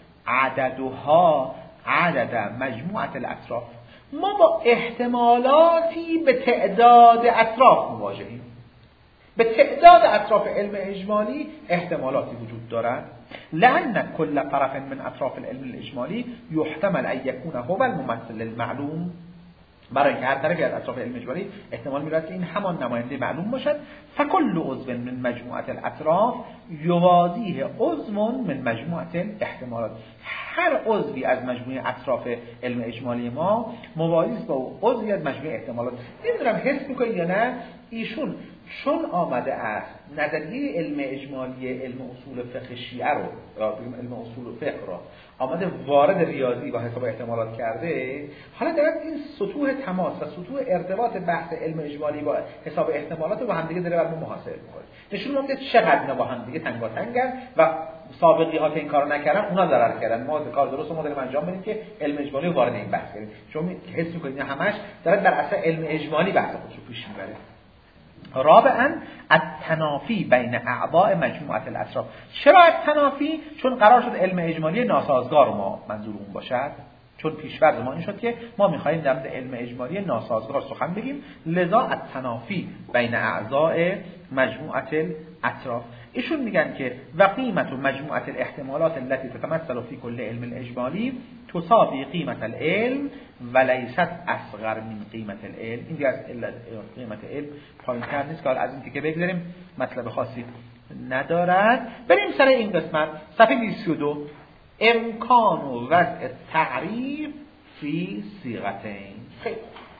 عددها عدد مجموعه الاطراف. ما با احتمالاتی به تعداد اطراف مواجهیم. به تعداد اطراف علم اجمالی احتمالاتی وجود دارد. لأن كل طرف من اطراف العلم الاجمالی يحتمل ان يكون هو الممثل للمعلوم. برای اینکه هر طرفی از اطراف علم اجمالی احتمال می‌رود که این همان نماینده معلوم باشد. فكل عضو من مجموعه الاطراف يوازيه عضو من مجموعه الاحتمالات. هر عضوی از مجموعه اطراف علم اجمالی ما موازی با عضوی از مجموعه احتمالات. نمیدونم حس میکنید یا نه، ایشون چون آمده است نظریه علم اجمالی علم اصول فقه شیعه رو یا علم اصول فقه رو آمده وارد ریاضی و حساب احتمالات کرده، حالا داره این سطوح تماس و سطوح ارتباط بحث علم اجمالی با حساب احتمالات رو با هم دیگه داره برامون محاسبه می‌کنه. نشون میده چقدر اینا با هم دیگه تنگاتنگن و سابقی ها که این کارو نکردن اونا ضرر کردن. ما کار درست رو ما داریم انجام بدیم که علم اجمالی وارد این بحث کنیم. چون حس می‌کنید همش داره در اصل علم اجمالی بحث خودش رو پیش میبره. رابعاً التنافی بین اعضاء مجموعه الاطراف. چرا التنافی؟ چون قرار شد علم اجمالی ناسازگار ما منظور اون باشد. چون پیش‌فرض ما این شد که ما می‌خوایم در مورد علم اجمالی ناسازگار سخن بگیم، لذا التنافی بین اعضاء مجموعه الاطراف. ایشون میگن که و قیمت مجموعه الاحتمالات التي تتمثل في كل علم الاجمالی تساوی قیمت العلم وليست اصغر من قیمت العلم. این دیگه از قیمت علم پایین‌تر نیست که از این که بگذاریم مطلب خاصی ندارد. بریم سر این قسمت صفحه 22 امکان و وضع تعریف فی صیغتین. خیلی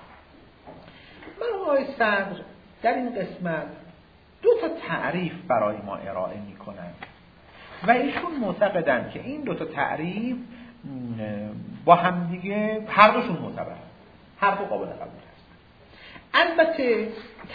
من آقای صدر در این قسمت دو تا تعریف برای ما ارائه میکنن و ایشون معتقدن که این دو تا تعریف با هم دیگه هر دوشون معتبر، هر دو قابل قبول هست. البته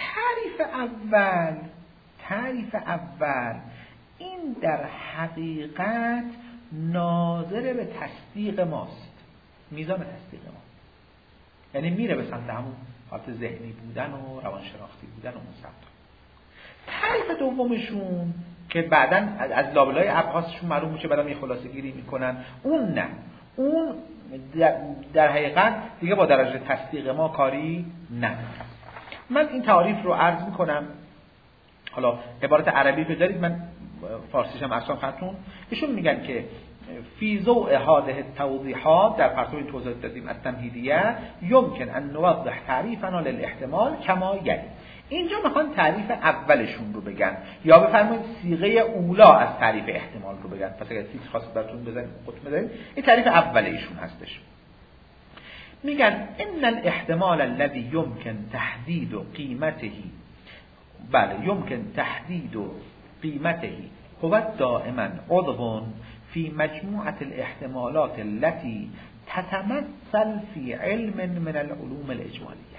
تعریف اول این در حقیقت ناظر به تصدیق ماست، میزان تصدیق ما، یعنی میره به سمت همون حالت ذهنی بودن و روانشناختی بودن و مصدق. تعریف دومشون که بعداً از لابلای ابحاثشون معلوم میشه، بعداً یه خلاصه گیری میکنن، اون نه، اون در حقیقت دیگه با درجه تصدیق ما کاری نداره. من این تعریف رو عرض میکنم، حالا عبارت عربی رو دارید، من فارسیش هم اصلا خدمتتون. ایشون میگن که فی ضوء هذه التوضیحات، در پرتو این توضیحات دادیم از تمهیدیه، یمکن ان نوضح تعریفنا للاحتمال کما یلی. اینجا میخوان تعریف اولشون رو بگن یا بفرمایید صیغه اولا از تعریف احتمال رو بگن. پس اگر تیتر خاص براتون بزنید خودتون بزنید، این تعریف اول ایشون هستش. میگن ان الاحتمال الذي يمكن تحديد قيمته، بله يمكن تحديد قيمته هو دائما عضو في مجموعة الاحتمالات التي تتمثل في علم من العلوم الاجمالية.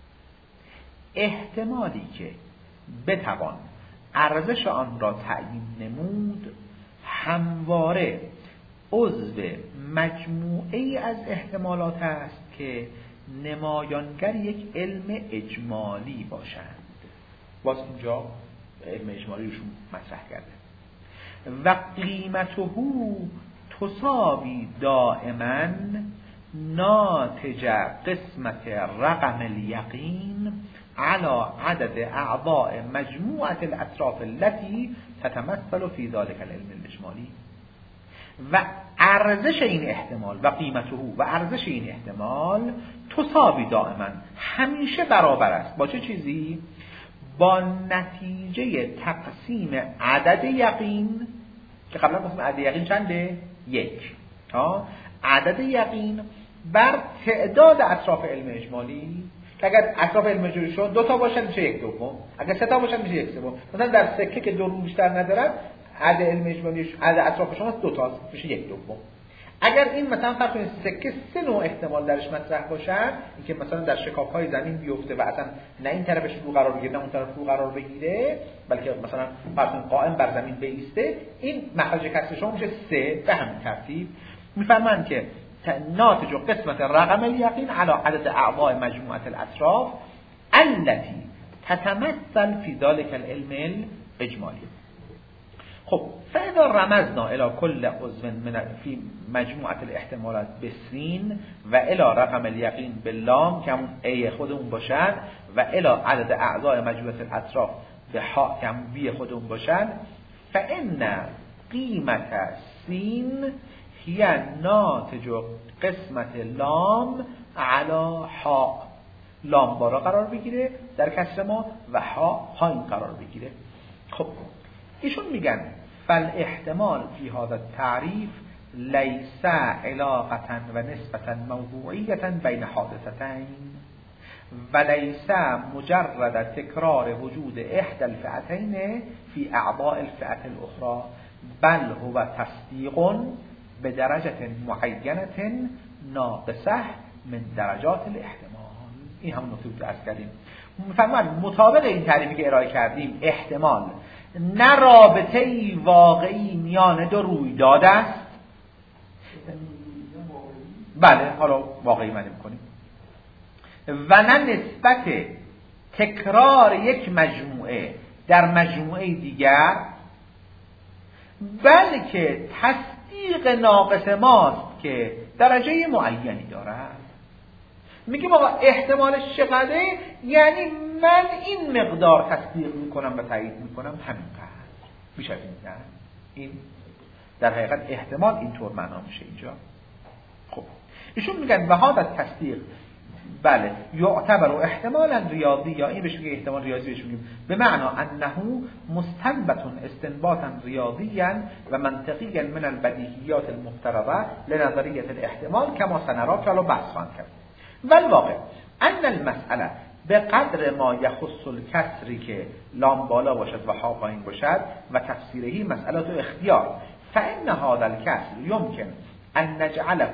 احتمالی که بتوان ارزش آن را تعیین نمود همواره عضو مجموعه از احتمالات است که نمایانگر یک علم اجمالی باشند. باز اینجا علم اجمالیشون مطرح کرده. و قیمته تساوی دائما ناتج قسمت رقم الیقین على عدد اعضاء مجموعه الاطراف التي تتمثل في ذلك العلم الاجمالی. و ارزش این احتمال و قیمته و ارزش این احتمال تساوی دائما همیشه برابر است با چه چیزی؟ با نتیجه تقسیم عدد یقین که قبلا گفتم عدد یقین چنده؟ 1. عدد یقین بر تعداد اطراف علم اجمالی، که اگر اطراف علم اجمالی شد 2 تا باشن میشه 1/2، اگر 3 تا باشن میشه 1/3. مثلا در سکه که 2 رو بیشتر ندارن عدد علم اجمالی عدد اطراف شما 2 تا میشه 1/2. اگر این مثلا فرض کنید سکه 3 نوع احتمال درش مطرح باشن، اینکه مثلا در شکاف‌های زمین بیفته و اصلا نه این طرفش رو قرار بگیره نه اون طرف رو قرار بگیره، بلکه مثلا فرض کنید قائم بر زمین بایسته، این مخرج کسر شما میشه 3. به همین ترتیب میفرمایند که ناتج قسمت رقم الیقین علی عدد اعضاء مجموعه الاطراف التي تتمثل في ذلك العلم الاجمالی. خب فاذا رمزنا الى كل عضو من في مجموعه الاحتمالات بسین و الى رقم الیقین باللام که همون ای خودمون باشد و الى عدد اعضاء مجموعه الاطراف به ها که همون بی خودمون باشد، فان قیمت سین هی ناتج قسمت لام علی ها. لام بالا قرار بگیره در کسر ما و ها پایین قرار بگیره. خب ایشون میگن فالاحتمال فی هذا التعریف لیس علاقة و نسبة موضوعیة بین حادثتین و لیس مجرد تکرار وجود احدى الفئتین فی اعضاء الفئة الاخرى بل هو تصدیق بدرجة معینة ناقصه من درجات الاحتمال. این همون نکته بود که عرض کردیم. می‌فرمایند مطابق این تعریفی که ارائه کردیم احتمال نه رابطه‌ای واقعی میان دو رویداد است. بله حالا واقعی معنی می‌کنیم. و نه نسبت تکرار یک مجموعه در مجموعه دیگر، بلکه تصدیق ناقص ماست که درجه معینی دارد. میگیم آقا احتمالش چقدره؟ یعنی من این مقدار تصدیق میکنم و تایید میکنم همینقدر. بیش از این نه. این در حقیقت احتمال اینطور معنا میشه اینجا. خب ایشون میگن و هذا التصدیق بله یعتبر احتمالا ریاضی، یا این بهش میگه احتمال ریاضی بهش میگیم، به معنا انه مستنبط استنباطا ریاضیا و منطقیا من البدیهیات المفترضه لنظریه الاحتمال کما سنرا، که حالا بحث خواهند کرد. والواقع ان المساله به قدر ما یخص الکسری که لام بالا باشد و ها پایین باشد و تفسیرهی مسئله اختیار، فان هذا الکسر يمكن ان نجعله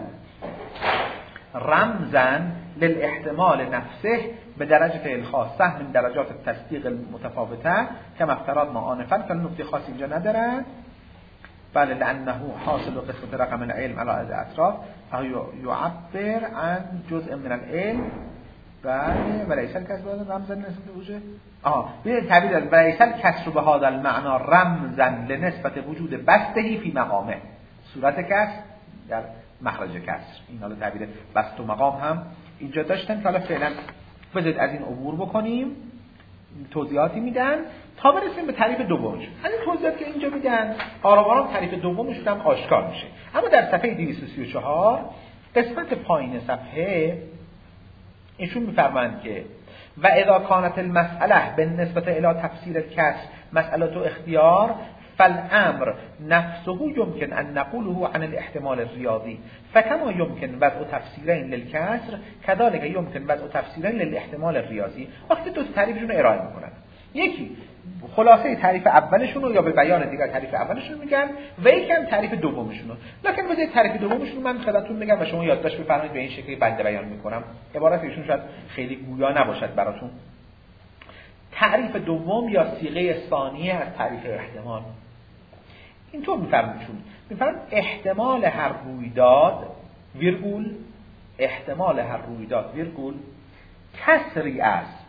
رمزا للاحتمال نفسه به درجه الخاصه من درجات التصدیق المتفاوته كما افترضنا آنفا. فالنکته خاصی اینجا ندارد. بله لانه حاصل قسمت رقم العلم على الاطراف يعبر عن جزء من العلم. بله وليس الكسر رمزا لنسبة وجود ببینید تعبیر دارد وليس الكسر به هذا المعنى رمزا لنسبة وجود بسته فی مقامه. صورت کسر در مخرج کسر. این حالا تعبیر بست و مقام هم اینجا داشتن که حالا فعلا بذارید از این عبور بکنیم. توضیحاتی میدن تا برسیم به تعریف دومش. همین توضیحاتی که اینجا میدن آرام تعریف دومش هم آشکار میشه. اما در صفحه 234 قسمت پایین صفحه ایشون میفرمایند که و اذا كانت المساله بالنسبه الى تفسیر الكسر مساله اختیار فالامر نفسه يمكن ان نقوله عن الاحتمال الرياضي فكما يمكن وضع تفسيرين للكسر كذلك يمكن وضع تفسيرين للاحتمال الرياضي. وقتی دو تعریفشون رو ارائه میکنن، یکی خلاصه تعریف اولشون رو یا به بیان دیگر تعریف اولشون میگن و یکم تعریف دومشون رو. لکن بذارید تعریف دومشون من خدمتتون میگم و شما یادداشت بفرمایید به این شکلی بنده بیان میکنم. عبارت ایشون شاید خیلی گویا نباشد براتون. تعریف دوم یا صیغه ثانیه از تعریف احتمال اینطور میفرمایند احتمال هر رویداد ویرگول احتمال هر رویداد ویرگول کسری است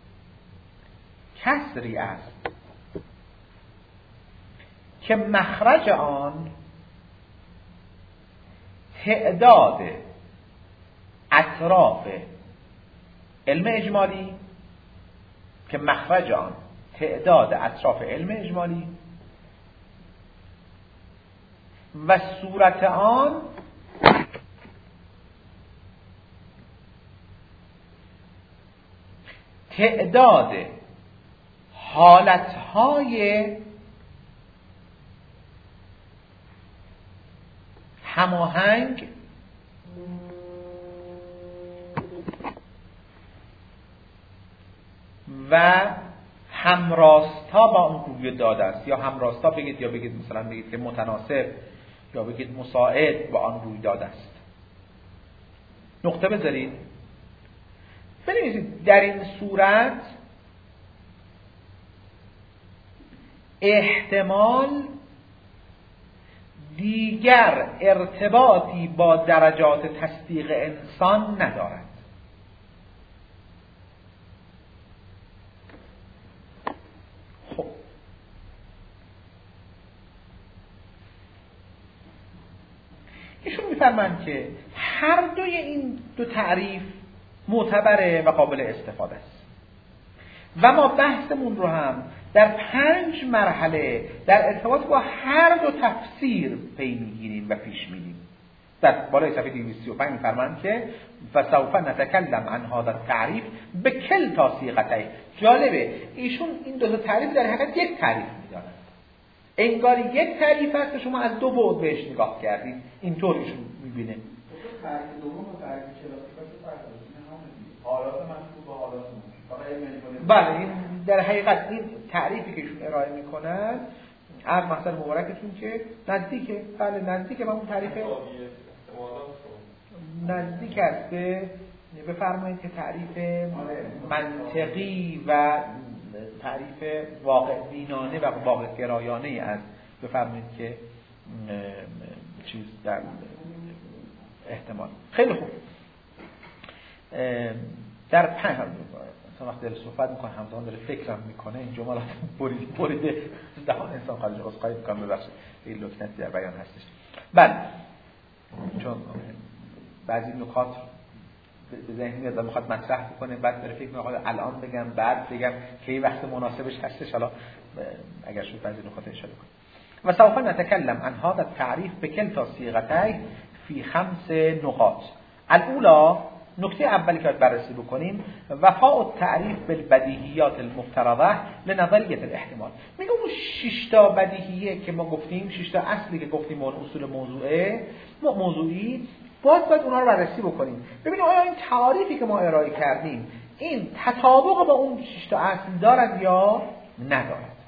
که مخرج آن تعداد اطراف علم اجمالی و صورت آن تعداد حالتهای هماهنگ و همراستا با اون رویداد است. یا همراستا بگید یا بگید مثلا بگید که متناسب یا بگید مساعد با آن رویداد است. نقطه بذارید. بنویسید در این صورت احتمال دیگر ارتباطی با درجات تصدیق انسان ندارد. خب ایشون میفرمایند که هر دوی این دو تعریف معتبره و قابل استفاده است و ما بحثمون رو هم در 5 مرحله در ارتباط با هر دو تفسیر پی میگیریم و پیش میریم. در بالای صفحه 235 میفرمایند که فسوف نتکلم عن هذا التعریف بکلتا صیغتین. جالبه ایشون این دو تا تعریف در حقیقت یک تعریف میدارن. انگار یک تعریف هست که شما از دو بعد بهش نگاه کردید. اینطور ایشون میبینه. تعریف دوم و تعریف کلاسیک فرق داره. حالات منصوب با حالات منصوب. بله، این در حقیقت این تعریفی که ایشون ارائه میکنن از مثلا مبارکتون که نزدیکه. بله نزدیکه. من اون تعریف نزدیک است به بفرمایید که تعریف منطقی و تعریف واقع بینانه و واقع گرایانه از بفرمایید که چیز در احتمال. خیلی خوب. در پنج مثلا وقتی داره صحبت میکنه همزمان داره فکرم میکنه این جملات بریده دهان انسان خارج از قید میکنم. ببخشید این لکنتی در بیان هستش. بله چون بعضی نکات به ذهن میاد و میخواد مطرح بکنه، بعد داره فکر میکنه الان بگم بعد بگم که این وقت مناسبش هستش. حالا اگر شد بعضی نکات اشاره کنم. و سوف نتكلم عن هذا التعريف بكلتا صيغتيه في 5 نقاط. الاولى، نکته اولی که بررسی بکنیم، وفاء التعریف بالبدیهیات المفترضه لنظریه الاحتمال. میگه اون 6 تا بدیهیه که ما گفتیم، 6 تا اصلی که گفتیم اون اصول موضوعی باید اونا رو بررسی بکنیم. ببینیم آیا این تعریفی که ما ارائه کردیم این تطابق با اون 6 تا اصل دارد یا ندارد.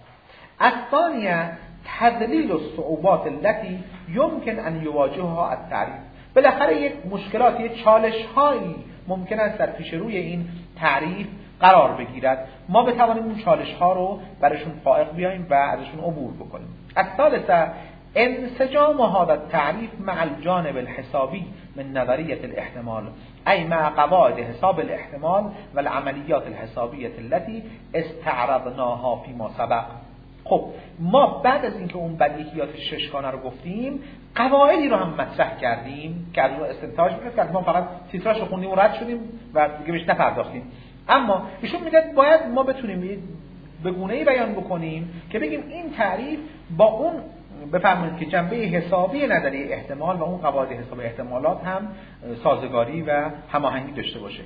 الثانیه تذلیل الصعوبات التي يمكن ان يواجهها التعریف. بالاخره یک مشکلات، یک چالش‌هایی ممکن است در پیش روی این تعریف قرار بگیرد. ما بتوانیم اون چالش‌ها رو براشون فائق بیاییم و ازشون عبور بکنیم. الثالثه انسجام هذا التعريف مع الجانب الحسابي من نظرية الاحتمال، أي مع قواعد حساب الاحتمال والعمليات الحسابية التي استعرضناها فيما سبق. خب ما بعد از اینکه اون بدیهیات 6 گانه رو گفتیم، قواعدی رو هم مطرح کردیم که از اون استنتاج می‌کنیم. ما فقط تیتراژ رو خوندیم و رد شدیم و دیگه بهش نپرداختیم. اما ایشون میگه باید ما بتونیم به گونه‌ای بیان بکنیم که بگیم این تعریف با اون بفرمایید که جنبه حسابی نظریه احتمال و اون قواعد حساب احتمالات هم سازگاری و هماهنگی داشته باشه.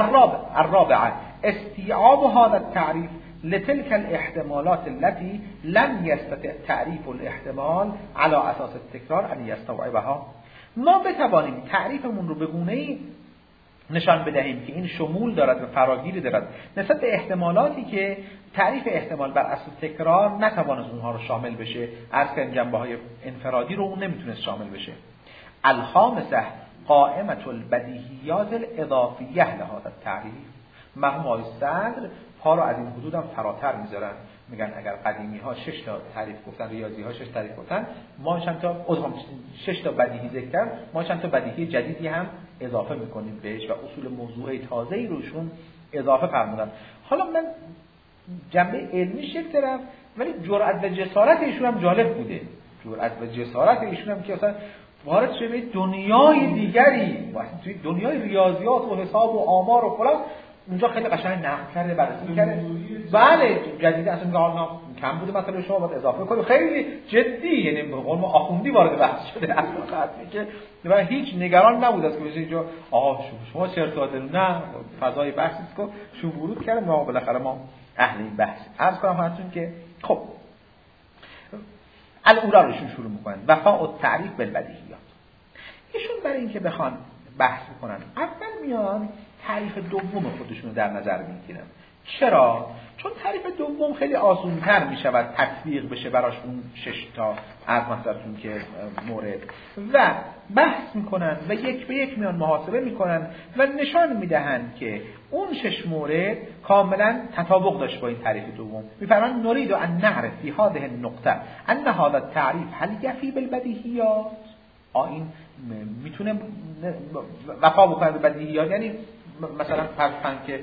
الرابعه استیعاب هذا التعریف لتلك الاحتمالات التي لم يستطع تعریف الاحتمال على اساس التکرار ان يستوعبها. ما بتوانیم تعریفمون رو به گونه‌ای نشان بدهیم که این شمول دارد و فراگیری دارد نسبت به احتمالاتی که تعریف احتمال بر اساس تکرار نتوانست اونها رو شامل بشه. از که جنبه‌های انفرادی رو اون نمیتونست شامل بشه. الخامسه قائمة البدیهیات الاضافیه لهذا التعریف. مرحوم صدر پا رو از این حدود هم فراتر میذارن، میگن اگر قدیمی ها 6 تا تعریف گفتن، ریاضی ها 6 تعریف گفتن، ما چند تا 6 تا بدیهی ذکر کردن، ما چند تا بدیهی جدیدی هم اضافه میکنیم بهش و اصول موضوعی تازه‌ای روشون اضافه فرمودن. حالا من جنبه علمیش یک طرف، ولی جرأت و جسارت ایشون هم جالب بوده. جرأت و جسارت ایشون هم که اصلا وارد شده به دنیای دیگری، واسه توی دنیای ریاضیات و حساب و آمار و فلان، اونجا خیلی قشنگ نقد کرده، بررسی کرده. بله جدید اصلا میگه کم بوده مثلا شما باید اضافه کنید. خیلی جدی، یعنی به قول ما آخوندی وارد بحث شده اصلا خاطری که و هیچ نگران نبود از که بشه اینجا شما چرت دادن. نه، فضای بحثی است که شو ورود کرده. ما بالاخره ما اهل این بحث. عرض کنم خدمتتون که خب الاولا روشون شروع میکنن وفاء التعریف بالبدیهیات. ایشون برای اینکه بخوان بحث بکنن اول میان تعریف دوم خودشون رو در نظر میگیرن. چرا؟ چون تعریف دوم خیلی آسان‌تر میشود تطبیق بشه براش اون 6 تا از مثلتون که مورد و بحث میکنن و یک به یک میان محاسبه میکنن و نشان میدهند که اون 6 مورد کاملا تطابق داشت با این تعریف دوم. میفرمایند نريد ان نعرف في هذه النقطه ان هذا التعریف هل يفي بالبدیهیات. این میتونه وفا بکنه به بدیهیات، یعنی مثلا فرض کنید که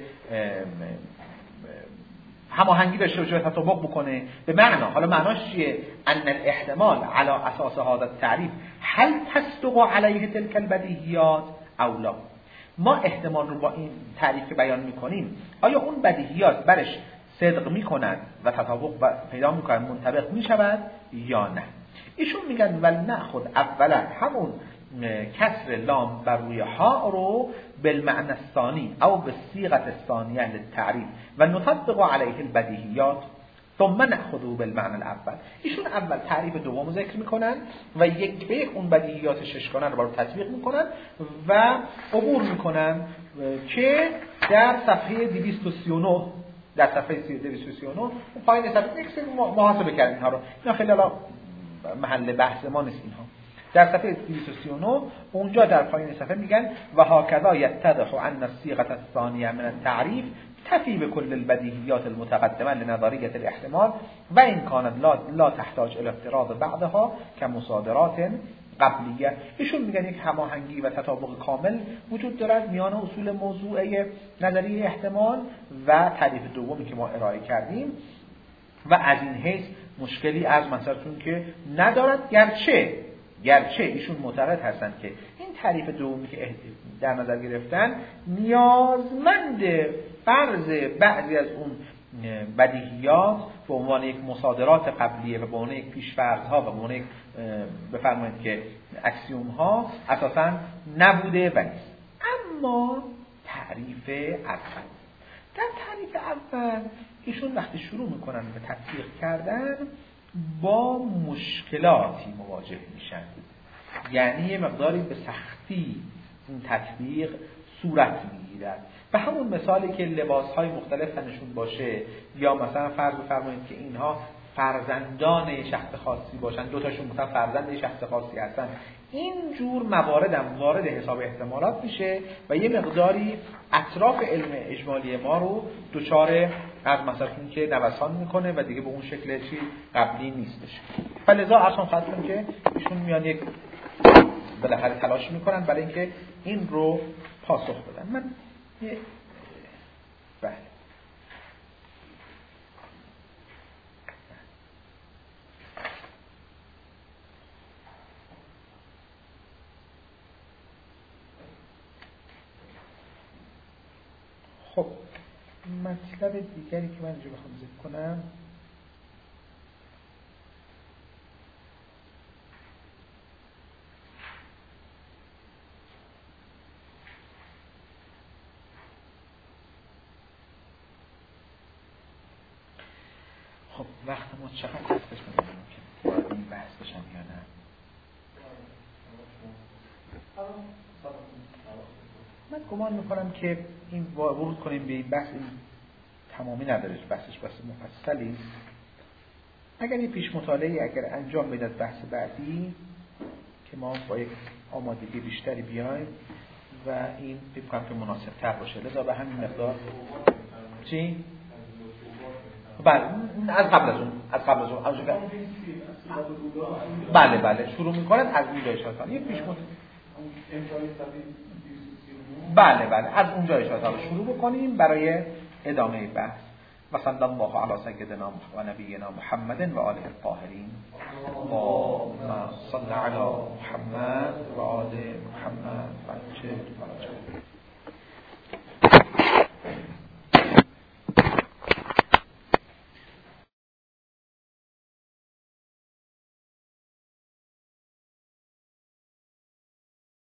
هماهنگی داشته باشه و تطابق بکنه به معنا. حالا معناش چیه؟ ان الاحتمال على اساس هذا التعریف هل تصدق علیه تلك البدیهیات او لا. ما احتمال رو با این تعریف که بیان میکنیم آیا اون بدیهیات برش صدق میکنند و تطابق پیدا میکنند، منطبق میشود یا نه. ایشون میگن ولنأخذ اولا همون کسر لام بر روی ها رو بالمعنى الثانی او بالصيغه الثانیه للتعریف و نطبق علیه البدیهیات. ثم نأخذه بالمعنى الاول. ایشون اول تعریف دوم رو ذکر میکنن و یک به یک اون بدیهیات ششگانه رو برای تطبیق میکنن و عبور میکنن که در صفحه 239 در صفحه 239 اون پایین صفحه یک سری محاسبه کردیم اینها رو. اینا خیلی الان محل بحث ما نیست. اینها در صفحه 239 اونجا در پایین صفحه میگن و هكذا يتضح ان الصيغه الثانيه من التعريف تفي بكل البديهيات المتقدمه لنظريه الاحتمال وان كانت لا تحتاج الى افتراض بعضها كمصادرات قبلیه. ایشون میگن یک هماهنگی و تطابق کامل وجود دارد میان اصول موضوعی نظریه احتمال و تعریف دومی که ما ارائه کردیم و از این حیث مشکلی از منظرتون که ندارد، گرچه ایشون معتقد هستند که این تعریف دومی که در نظر گرفتن نیازمند فرض بعضی از اون بدیهیات به عنوان یک مصادرات قبلیه و به عنوان یک پیش‌فرض‌ها و به عنوان یک بفرمایید که اکسیوم ها اساساً نبوده و نیست. اما تعریف اول، در تعریف اول ایشون وقتی شروع میکنن به تطبیق کردن با مشکلاتی مواجه میشن، یعنی یه مقداری به سختی این تطبیق صورت میگیرد. به همون مثالی که لباسهای مختلف تنشون باشه یا مثلا فرض بفرمایید که اینها فرزندان شخص خاصی باشن، دوتاشون مثلا فرزند شخص خاصی هستن، این جور موارد هم وارد حساب احتمالات میشه و یه مقداری اطراف علم اجمالی ما رو دچار از مثلا که نوسان میکنه و دیگه به اون شکل چی قبلی نیستش. فلذا اصلا خواستم که ایشون میان یک بالاخره تلاش میکنن برای اینکه این رو پاسخ بدن. من بله خب مطلب دیگری که من اینجا بخوام ذکر کنم خب وقت ما چقدر هستش میدونم که باید این بحث بشم یا نه. من گمان میکنم که این ورود کنیم به این بحث این تمامی نداره، بحثش بحث مفصلی است. اگر یه پیش مطالعه اگر انجام بداد بحث بعدی که ما با یک آمادگی بیشتری بیایم و این بکنم که مناسب تر باشه، لذا به همین مقدار چی؟ بله از قبل از اون بله شروع میکنن از اونجا اشاره یه پیش مطالعه بله از اونجا اشاره شروع بکنیم برای ادامه بحث. و صلی الله علی سیدنا و نبینا محمد و آله الطاهرین. اللهم صل علی محمد و آل محمد و عجل فرجهم.